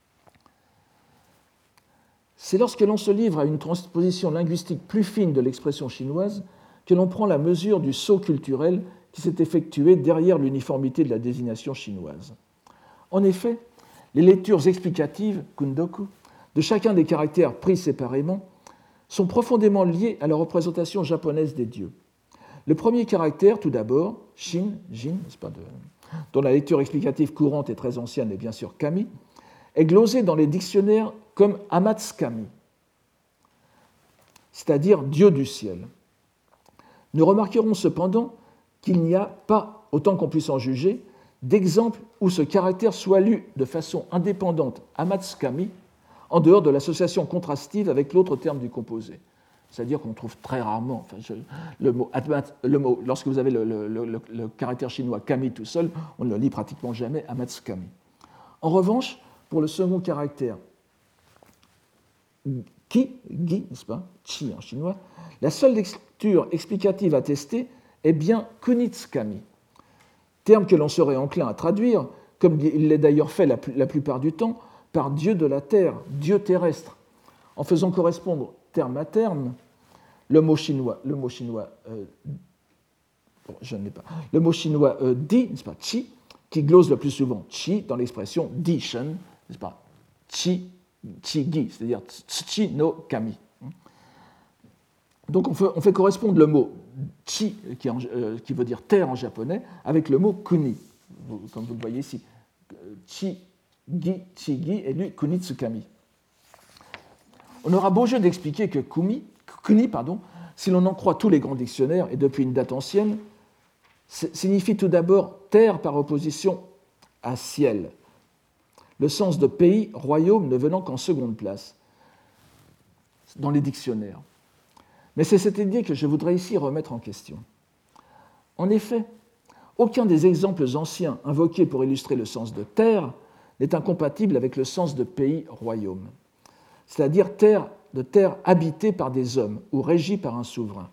C'est lorsque l'on se livre à une transposition linguistique plus fine de l'expression chinoise que l'on prend la mesure du saut culturel qui s'est effectué derrière l'uniformité de la désignation chinoise. En effet, les lectures explicatives, kundoku, de chacun des caractères pris séparément sont profondément liées à la représentation japonaise des dieux. Le premier caractère, tout d'abord, shin, jin, dont la lecture explicative courante est très ancienne et bien sûr kami, est glosé dans les dictionnaires comme Amatsukami, c'est-à-dire Dieu du ciel. Nous remarquerons cependant qu'il n'y a pas, autant qu'on puisse en juger, d'exemple où ce caractère soit lu de façon indépendante Amatsukami en dehors de l'association contrastive avec l'autre terme du composé. C'est-à-dire qu'on trouve très rarement le mot, lorsque vous avez le caractère chinois kami tout seul, on ne le lit pratiquement jamais Amatsukami. En revanche, pour le second caractère gi, n'est-ce pas, chi en chinois, la seule lecture explicative attestée est bien kunitsukami, terme que l'on serait enclin à traduire, comme il l'est d'ailleurs fait la plupart du temps, par Dieu de la terre, Dieu terrestre, en faisant correspondre terme à terme le mot chinois di, n'est-ce pas, chi, qui glose le plus souvent chi dans l'expression di shen, n'est-ce pas, chi gi, c'est-à-dire tsuchi no kami. Donc on fait correspondre le mot chi, qui veut dire terre en japonais, avec le mot kuni, comme vous le voyez ici. Chi gi est lu kunitsukami. On aura beau jeu d'expliquer que kuni, si l'on en croit tous les grands dictionnaires, et depuis une date ancienne, signifie tout d'abord terre par opposition à ciel, le sens de pays, royaume ne venant qu'en seconde place dans les dictionnaires. Mais c'est cette idée que je voudrais ici remettre en question. En effet, aucun des exemples anciens invoqués pour illustrer le sens de terre n'est incompatible avec le sens de pays, royaume, c'est-à-dire de terre habitée par des hommes ou régie par un souverain.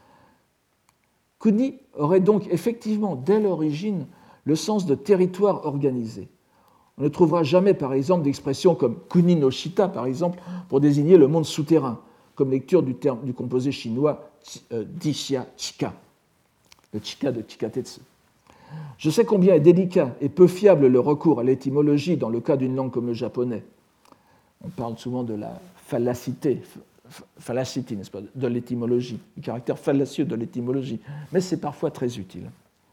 Kuni aurait donc effectivement, dès l'origine, le sens de territoire organisé. On ne trouvera jamais, par exemple, d'expression comme Kuni no Shita, par exemple, pour désigner le monde souterrain, comme lecture du composé chinois Dixia Chika, le Chika de Chikatetsu. Je sais combien est délicat et peu fiable le recours à l'étymologie dans le cas d'une langue comme le japonais. On parle souvent de la fallacité, n'est-ce pas, de l'étymologie, du caractère fallacieux de l'étymologie, mais c'est parfois très utile.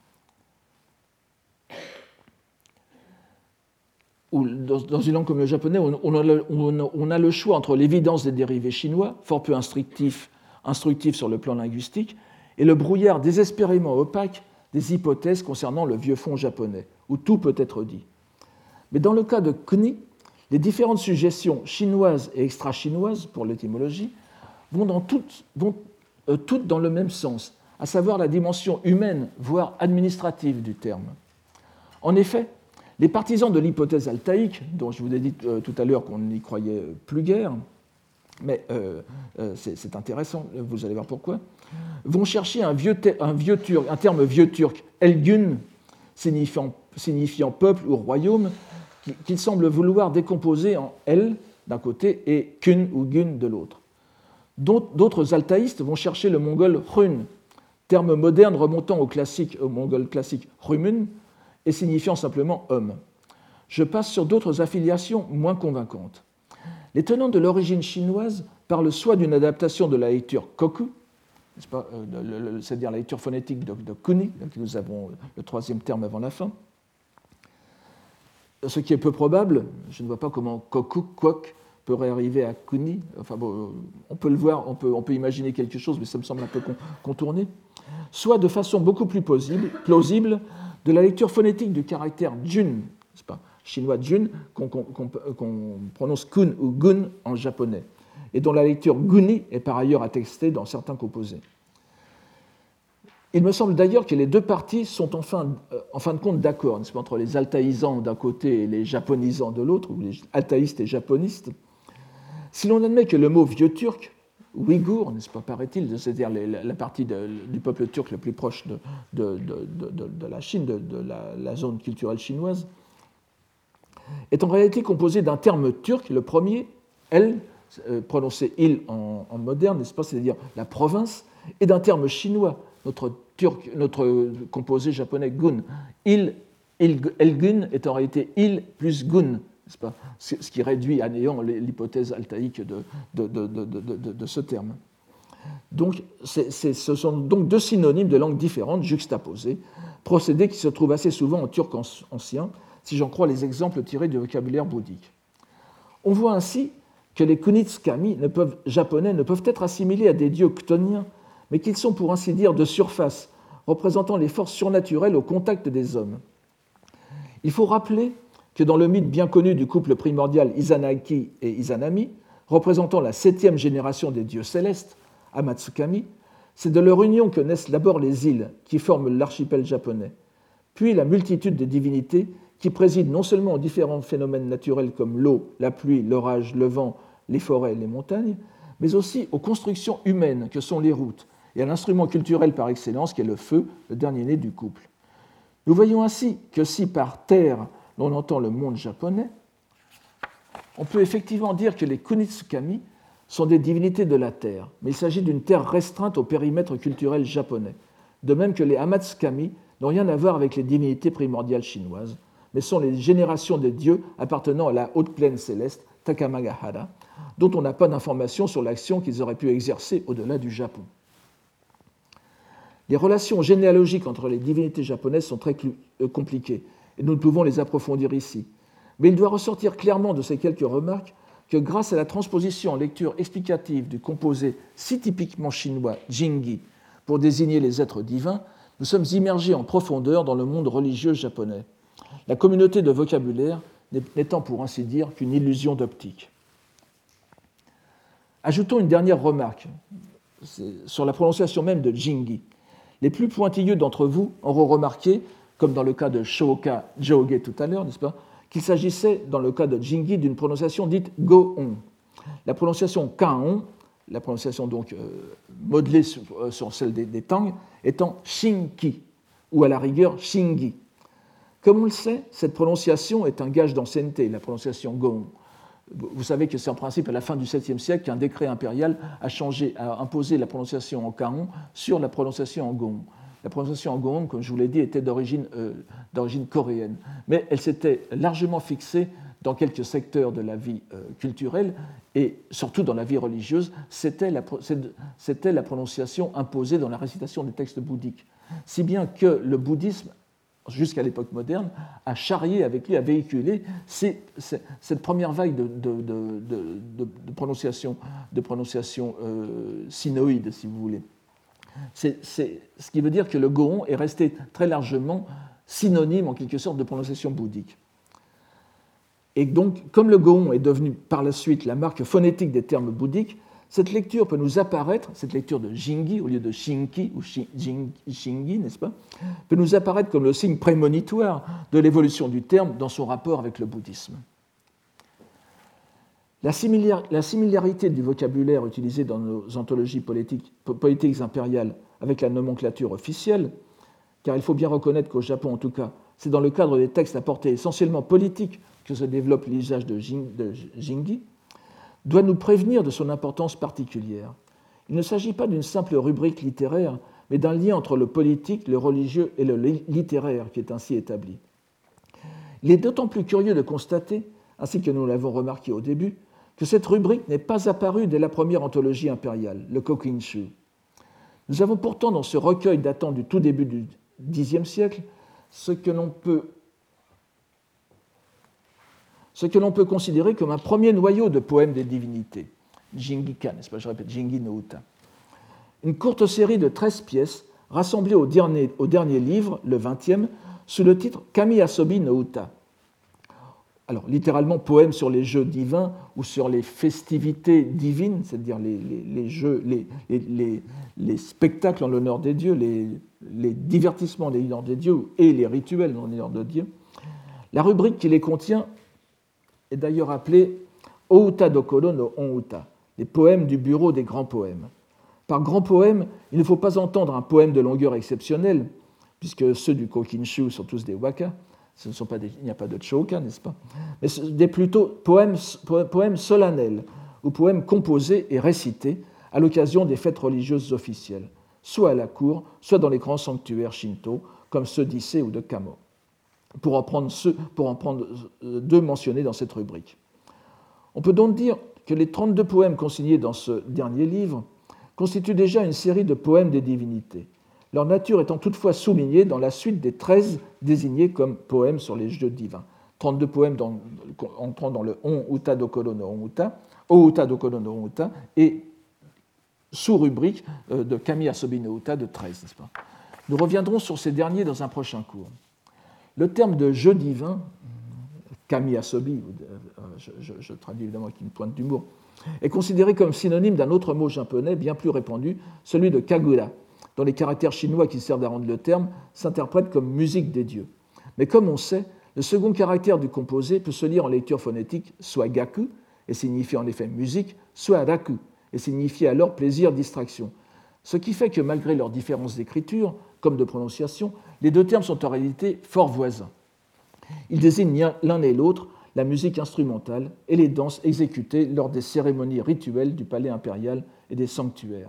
Ou dans une langue comme le japonais, on a le choix entre l'évidence des dérivés chinois, fort peu instructifs sur le plan linguistique, et le brouillard désespérément opaque des hypothèses concernant le vieux fond japonais, où tout peut être dit. Mais dans le cas de kuni, les différentes suggestions chinoises et extra-chinoises pour l'étymologie vont toutes dans le même sens, à savoir la dimension humaine, voire administrative du terme. En effet, les partisans de l'hypothèse altaïque, dont je vous ai dit tout à l'heure qu'on n'y croyait plus guère, mais c'est intéressant, vous allez voir pourquoi, vont chercher un terme vieux turc, elgun, signifiant peuple ou royaume, qu'ils semblent vouloir décomposer en el d'un côté et kun ou gun de l'autre. D'autres altaïstes vont chercher le mongol run, terme moderne remontant au mongol classique rumun, et signifiant simplement homme. Je passe sur d'autres affiliations moins convaincantes. Les tenants de l'origine chinoise parlent soit d'une adaptation de la lecture koku, c'est-à-dire la lecture phonétique de kuni, donc nous avons le troisième terme avant la fin, ce qui est peu probable, je ne vois pas comment koku, kwok, peut arriver à kuni. Enfin, bon, on peut le voir, on peut imaginer quelque chose, mais ça me semble un peu contourné. Soit de façon beaucoup plus plausible de la lecture phonétique du caractère jun, c'est pas chinois jun, qu'on prononce kun ou gun en japonais, et dont la lecture guni est par ailleurs attestée dans certains composés. Il me semble d'ailleurs que les deux parties sont en fin de compte d'accord, n'est-ce pas, entre les altaïsants d'un côté et les japonisants de l'autre, ou les altaïstes et japonistes. Si l'on admet que le mot vieux turc, ouïghour, n'est-ce pas, paraît-il, c'est-à-dire la partie du peuple turc le plus proche de la Chine, de la zone culturelle chinoise, est en réalité composé d'un terme turc, le premier, el, prononcé il en moderne, n'est-ce pas, c'est-à-dire la province, et d'un terme chinois, notre composé japonais gun. El-gun est en réalité il plus gun, n'est-ce pas, ce qui réduit à néant l'hypothèse altaïque de ce terme. Donc, ce sont donc deux synonymes de langues différentes juxtaposées, procédé qui se trouve assez souvent en turc ancien, si j'en crois les exemples tirés du vocabulaire bouddhique. On voit ainsi que les kunitsu-kami japonais ne peuvent être assimilés à des dieux chtoniens, mais qu'ils sont pour ainsi dire de surface, représentant les forces surnaturelles au contact des hommes. Il faut rappeler que dans le mythe bien connu du couple primordial Izanagi et Izanami, représentant la 7e génération des dieux célestes, Amatsukami, c'est de leur union que naissent d'abord les îles qui forment l'archipel japonais, puis la multitude des divinités qui président non seulement aux différents phénomènes naturels comme l'eau, la pluie, l'orage, le vent, les forêts, les montagnes, mais aussi aux constructions humaines que sont les routes, et à l'instrument culturel par excellence qui est le feu, le dernier-né du couple. Nous voyons ainsi que si par terre l'on entend le monde japonais, on peut effectivement dire que les kunitsu-kami sont des divinités de la terre, mais il s'agit d'une terre restreinte au périmètre culturel japonais, de même que les Amatsukami n'ont rien à voir avec les divinités primordiales chinoises, mais sont les générations des dieux appartenant à la haute plaine céleste, Takamagahara, dont on n'a pas d'informations sur l'action qu'ils auraient pu exercer au-delà du Japon. Les relations généalogiques entre les divinités japonaises sont très compliquées, et nous ne pouvons les approfondir ici. Mais il doit ressortir clairement de ces quelques remarques que grâce à la transposition en lecture explicative du composé si typiquement chinois Jingi pour désigner les êtres divins, nous sommes immergés en profondeur dans le monde religieux japonais, la communauté de vocabulaire n'étant pour ainsi dire qu'une illusion d'optique. Ajoutons une dernière remarque sur la prononciation même de Jingi. Les plus pointilleux d'entre vous auront remarqué, comme dans le cas de Shōka Jōge tout à l'heure, n'est-ce pas, qu'il s'agissait, dans le cas de Jingi, d'une prononciation dite Go-on. La prononciation Ka-on, la prononciation donc modelée sur celle des Tang, étant Shinki, ou à la rigueur Shingi. Comme on le sait, cette prononciation est un gage d'ancienneté, la prononciation Go-on. Vous savez que c'est en principe à la fin du 7e siècle qu'un décret impérial a imposé la prononciation en Ka-on sur la prononciation en Go-on. La prononciation en Go-on, comme je vous l'ai dit, était d'origine coréenne, mais elle s'était largement fixée dans quelques secteurs de la vie culturelle et surtout dans la vie religieuse. C'était la prononciation imposée dans la récitation des textes bouddhiques, si bien que le bouddhisme, jusqu'à l'époque moderne, a charrié avec lui, a véhiculé cette première vague de prononciation sinoïde, si vous voulez. C'est ce qui veut dire que le Go-on est resté très largement synonyme, en quelque sorte, de prononciation bouddhique. Et donc, comme le Go-on est devenu par la suite la marque phonétique des termes bouddhiques, cette lecture peut nous apparaître, cette lecture de Jingi au lieu de Shinki ou Shingi, n'est-ce pas, peut nous apparaître comme le signe prémonitoire de l'évolution du terme dans son rapport avec le bouddhisme. La similarité du vocabulaire utilisé dans nos anthologies poétiques impériales avec la nomenclature officielle, car il faut bien reconnaître qu'au Japon, en tout cas, c'est dans le cadre des textes à portée essentiellement politique que se développe l'usage de Jingi, doit nous prévenir de son importance particulière. Il ne s'agit pas d'une simple rubrique littéraire, mais d'un lien entre le politique, le religieux et le littéraire qui est ainsi établi. Il est d'autant plus curieux de constater, ainsi que nous l'avons remarqué au début, que cette rubrique n'est pas apparue dès la première anthologie impériale, le Kokinshu. Nous avons pourtant dans ce recueil datant du tout début du Xe siècle ce que l'on peut ce que l'on peut considérer comme un premier noyau de poèmes des divinités, Jingika, n'est-ce pas? Je répète, Jingi no Uta. Une courte série de 13 pièces rassemblées au dernier livre, le 20e, sous le titre Kami Asobi no Uta. Alors, littéralement, poème sur les jeux divins ou sur les festivités divines, c'est-à-dire les jeux, les spectacles en l'honneur des dieux, les divertissements en l'honneur des dieux et les rituels en l'honneur de Dieu. La rubrique qui les contient est d'ailleurs appelée Outa Dokoro no Onuta, les poèmes du bureau des grands poèmes. Par grand poème, il ne faut pas entendre un poème de longueur exceptionnelle, puisque ceux du Kokinshu sont tous des waka. Il n'y a pas de choka, n'est-ce pas? Mais des plutôt poèmes solennels ou poèmes composés et récités à l'occasion des fêtes religieuses officielles, soit à la cour, soit dans les grands sanctuaires shinto, comme ceux d'Issei ou de Kamo, pour en prendre deux mentionnés dans cette rubrique. On peut donc dire que les 32 poèmes consignés dans ce dernier livre constituent déjà une série de poèmes des divinités, leur nature étant toutefois soulignée dans la suite des 13 désignés comme poèmes sur les jeux divins. 32 poèmes entrant dans le On Uta Dokoro no Onuta, O Uta Dokoro no Onuta, et sous-rubrique de Kami Asobi no Uta de 13, n'est-ce pas? Nous reviendrons sur ces derniers dans un prochain cours. Le terme de jeu divin, Kami Asobi, je traduis évidemment avec une pointe d'humour, est considéré comme synonyme d'un autre mot japonais bien plus répandu, celui de kagura, dont les caractères chinois qui servent à rendre le terme s'interprètent comme musique des dieux. Mais comme on sait, le second caractère du composé peut se lire en lecture phonétique soit gaku, et signifie en effet musique, soit raku, et signifie alors plaisir, distraction. Ce qui fait que malgré leurs différences d'écriture, comme de prononciation, les deux termes sont en réalité fort voisins. Ils désignent l'un et l'autre la musique instrumentale et les danses exécutées lors des cérémonies rituelles du palais impérial et des sanctuaires.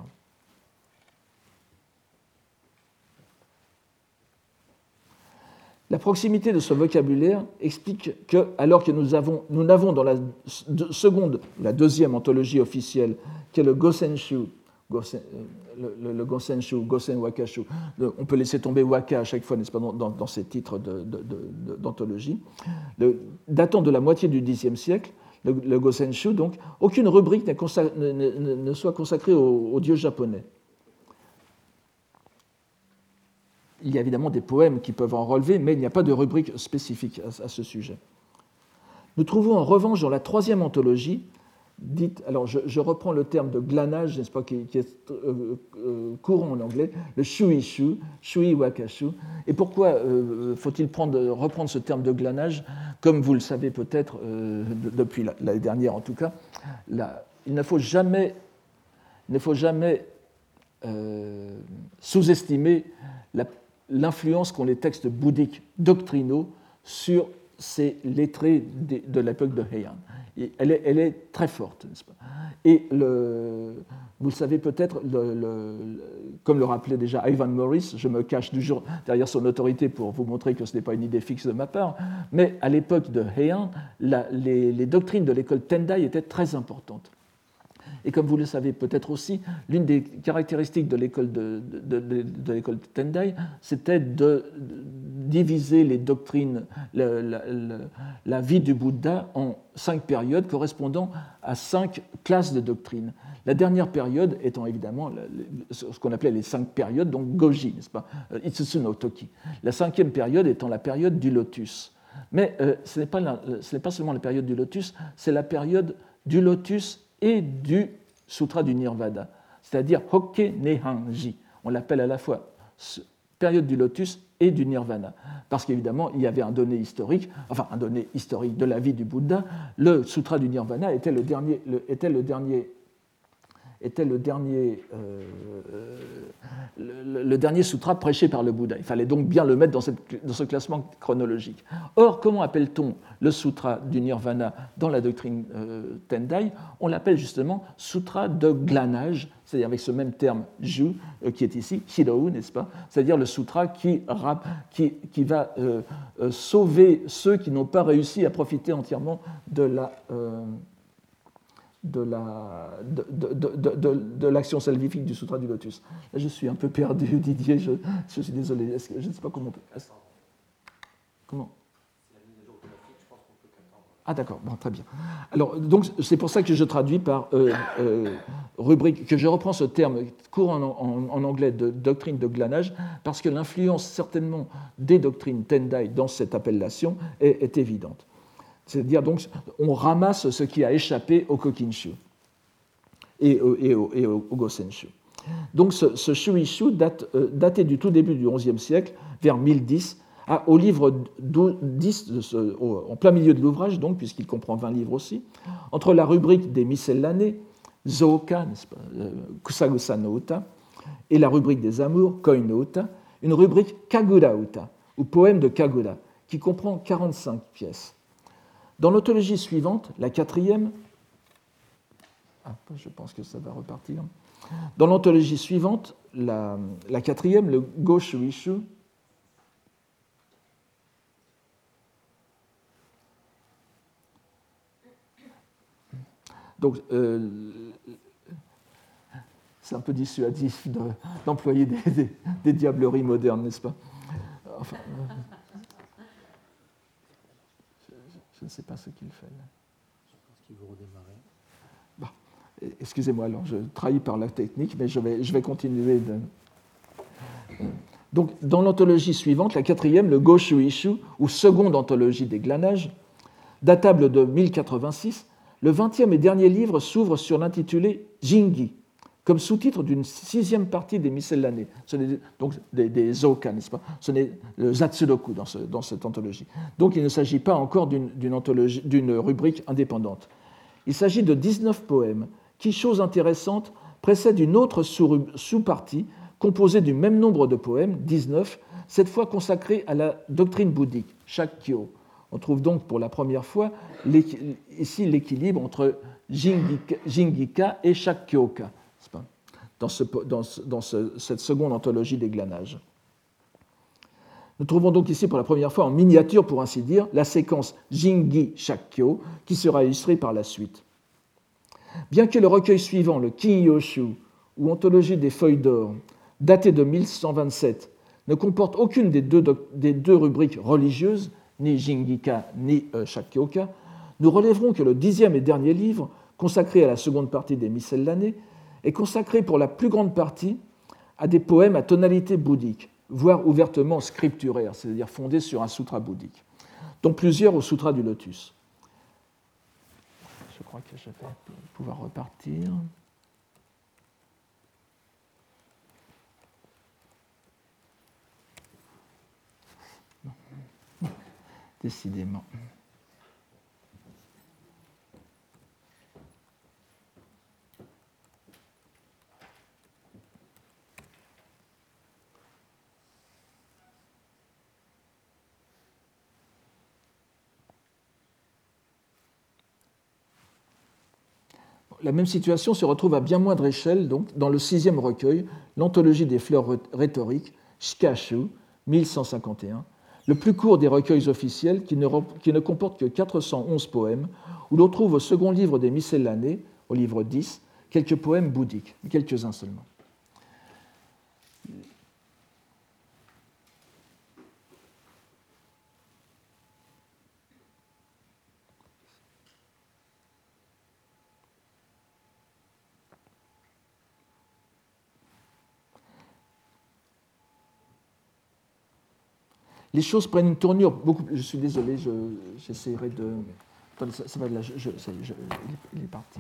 La proximité de ce vocabulaire explique que, alors que nous n'avons dans la deuxième anthologie officielle, qui est le Gosenshu, le Gosenshu, Gosen Wakashu, on peut laisser tomber Waka à chaque fois, n'est-ce pas, dans ces titres d'anthologie, datant de la moitié du Xe siècle, le Gosenshu, donc, aucune rubrique ne soit consacrée aux dieux japonais. Il y a évidemment des poèmes qui peuvent en relever, mais il n'y a pas de rubrique spécifique à ce sujet. Nous trouvons en revanche dans la troisième anthologie, dite, alors je reprends le terme de glanage, n'est-ce pas, qui est courant en anglais, le shuishu, shui wakashu. Et pourquoi faut-il reprendre ce terme de glanage? Comme vous le savez peut-être, depuis l'année dernière en tout cas, il ne faut jamais sous-estimer l'influence qu'ont les textes bouddhiques doctrinaux sur ces lettrés de l'époque de Heian. Elle est très forte, n'est-ce pas? Et vous le savez peut-être, comme le rappelait déjà Ivan Morris, je me cache toujours derrière son autorité pour vous montrer que ce n'est pas une idée fixe de ma part, mais à l'époque de Heian, les doctrines de l'école Tendai étaient très importantes. Et comme vous le savez peut-être aussi, l'une des caractéristiques de l'école Tendai, c'était de diviser les doctrines, la vie du Bouddha en 5 périodes correspondant à 5 classes de doctrines. La dernière période étant évidemment ce qu'on appelait les 5 périodes, donc Goji, n'est-ce pas, Itsutsu no Toki. La 5e période étant la période du lotus. Mais ce n'est pas seulement la période du lotus, c'est la période du lotus et du Sutra du Nirvana, c'est-à-dire Hokke Nehanji. On l'appelle à la fois période du lotus et du Nirvana, parce qu'évidemment, il y avait un donné historique de la vie du Bouddha. Le Sutra du Nirvana était le dernier sutra prêché par le Bouddha. Il fallait donc bien le mettre dans ce classement chronologique. Or, comment appelle-t-on le sutra du Nirvana dans la doctrine Tendai? On l'appelle justement sutra de glanage, c'est-à-dire avec ce même terme ju qui est ici, hirou, n'est-ce pas? C'est-à-dire le sutra qui va sauver ceux qui n'ont pas réussi à profiter entièrement de l'action salvifique du Sutra du Lotus. Là, je suis un peu perdu, Didier, je suis désolé. Je ne sais pas comment on peut... Comment? Ah d'accord, bon, très bien. Alors, donc, c'est pour ça que je traduis par rubrique, que je reprends ce terme courant en anglais de doctrine de glanage, parce que l'influence certainement des doctrines Tendai dans cette appellation est évidente. C'est-à-dire, donc, on ramasse ce qui a échappé au Kokinshu et au Gosenshu. Donc, ce Shuishu daté du tout début du XIe siècle, vers 1010, au livre 10, en plein milieu de l'ouvrage, donc, puisqu'il comprend 20 livres aussi, entre la rubrique des miscellanées, Zoka, Kusagusa no Uta, et la rubrique des amours, Koi no Uta, une rubrique Kagura Uta, ou poème de Kagura, qui comprend 45 pièces. Dans l'anthologie suivante, la quatrième, je pense que ça va repartir. Dans l'anthologie suivante, la quatrième, le Goshuishu, donc, c'est un peu dissuasif d'employer des diableries modernes, n'est-ce pas? Enfin, je ne sais pas ce qu'il fait là. Je pense qu'il veut redémarrer. Bon, excusez-moi, alors je trahis par la technique, mais je vais continuer. Donc, dans l'anthologie suivante, la quatrième, le Goshuishu, ou seconde anthologie des glanages, datable de 1086, le 20e et dernier livre s'ouvre sur l'intitulé Jingi, comme sous-titre d'une 6e partie des miscellanées. Ce n'est donc des Zoka, n'est-ce pas? Ce n'est le Zatsudoku dans cette anthologie. Donc il ne s'agit pas encore d'une rubrique indépendante. Il s'agit de 19 poèmes qui, chose intéressante, précèdent une autre sous-partie composée du même nombre de poèmes, 19, cette fois consacrée à la doctrine bouddhique, Shakkyo. On trouve donc pour la première fois ici l'équilibre entre Jingika et Shakkyoka, dans cette seconde anthologie des glanages. Nous trouvons donc ici pour la première fois en miniature, pour ainsi dire, la séquence Jingi-Shakkyo qui sera illustrée par la suite. Bien que le recueil suivant, le Kinyoshu, ou Anthologie des feuilles d'or, daté de 1127, ne comporte aucune des deux rubriques religieuses, ni Jingika ni Shakkyoka, nous relèverons que le 10e et dernier livre, consacré à la seconde partie des miscellanées, est consacré pour la plus grande partie à des poèmes à tonalité bouddhique, voire ouvertement scripturaires, c'est-à-dire fondés sur un sutra bouddhique, dont plusieurs au sutra du lotus. Je crois que je vais pouvoir repartir. Décidément. La même situation se retrouve à bien moindre échelle donc, dans le 6e recueil, l'Anthologie des fleurs rhétoriques, Shikashu, 1151, le plus court des recueils officiels qui ne comporte que 411 poèmes, où l'on trouve au second livre des miscellanées, au livre 10, quelques poèmes bouddhiques, quelques-uns seulement. Les choses prennent une tournure beaucoup plus... Je suis désolé, j'essaierai de... Attendez, ça va de là, il est parti.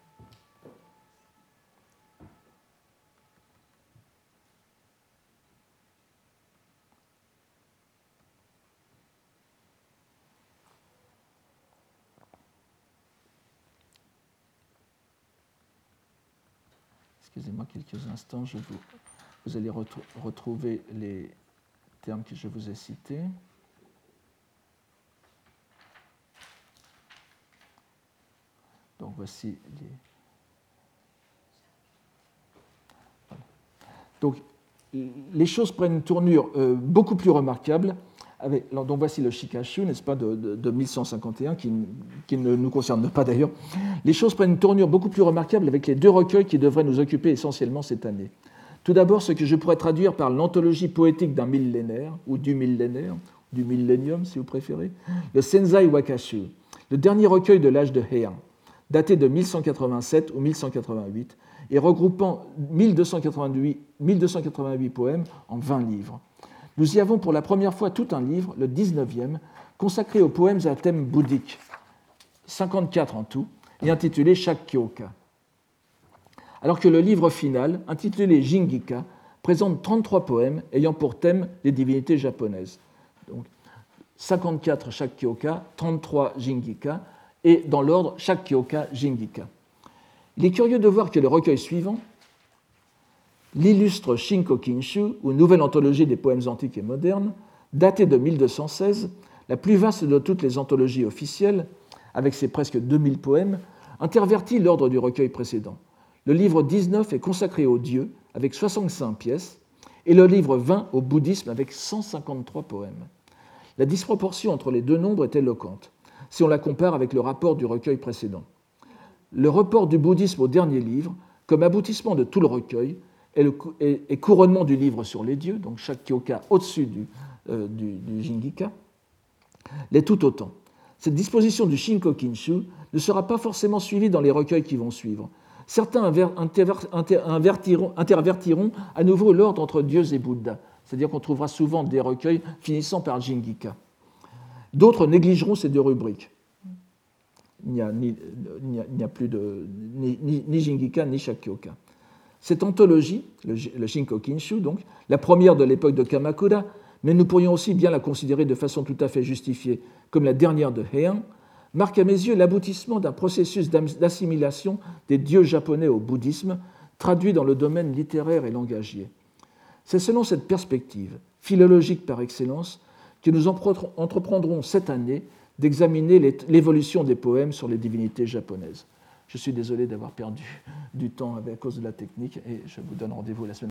Excusez-moi quelques instants, vous allez retrouver les termes que je vous ai cités. Donc voici les... Voilà. Donc les choses prennent une tournure beaucoup plus remarquable. Donc voici le Shikashu, n'est-ce pas, de 1151, qui ne nous concerne pas d'ailleurs. Les choses prennent une tournure beaucoup plus remarquable avec les deux recueils qui devraient nous occuper essentiellement cette année. Tout d'abord, ce que je pourrais traduire par l'anthologie poétique d'un millénaire, ou du millénaire, du millénium, si vous préférez, le Senzai Wakashu, le dernier recueil de l'âge de Heian, daté de 1187 ou 1188, et regroupant 1288 poèmes en 20 livres. Nous y avons pour la première fois tout un livre, le 19e, consacré aux poèmes à thème bouddhique, 54 en tout, et intitulé Shakkyoka. Alors que le livre final, intitulé Jingika, présente 33 poèmes ayant pour thème les divinités japonaises. Donc, 54 Shakkyoka, 33 Jingika, et dans l'ordre Shakkyoka, Jingika. Il est curieux de voir que le recueil suivant, l'illustre Shinko Kinshu, ou Nouvelle anthologie des poèmes antiques et modernes, daté de 1216, la plus vaste de toutes les anthologies officielles, avec ses presque 2000 poèmes, intervertit l'ordre du recueil précédent. Le livre 19 est consacré aux dieux, avec 65 pièces, et le livre 20 au bouddhisme, avec 153 poèmes. La disproportion entre les deux nombres est éloquente, si on la compare avec le rapport du recueil précédent. Le report du bouddhisme au dernier livre, comme aboutissement de tout le recueil, et couronnement du livre sur les dieux, donc Shakkyoka au-dessus du Jingika, l'est tout autant. Cette disposition du Shinko Kinshu ne sera pas forcément suivie dans les recueils qui vont suivre. Certains intervertiront à nouveau l'ordre entre dieux et Bouddha, c'est-à-dire qu'on trouvera souvent des recueils finissant par Jingika. D'autres négligeront ces deux rubriques. Il n'y a plus ni Jingika ni Shakkyoka. Cette anthologie, le Shinko Kinshu, donc, la première de l'époque de Kamakura, mais nous pourrions aussi bien la considérer de façon tout à fait justifiée comme la dernière de Heian, marque à mes yeux l'aboutissement d'un processus d'assimilation des dieux japonais au bouddhisme, traduit dans le domaine littéraire et langagier. C'est selon cette perspective, philologique par excellence, que nous entreprendrons cette année d'examiner l'évolution des poèmes sur les divinités japonaises. Je suis désolé d'avoir perdu du temps à cause de la technique et je vous donne rendez-vous la semaine prochaine.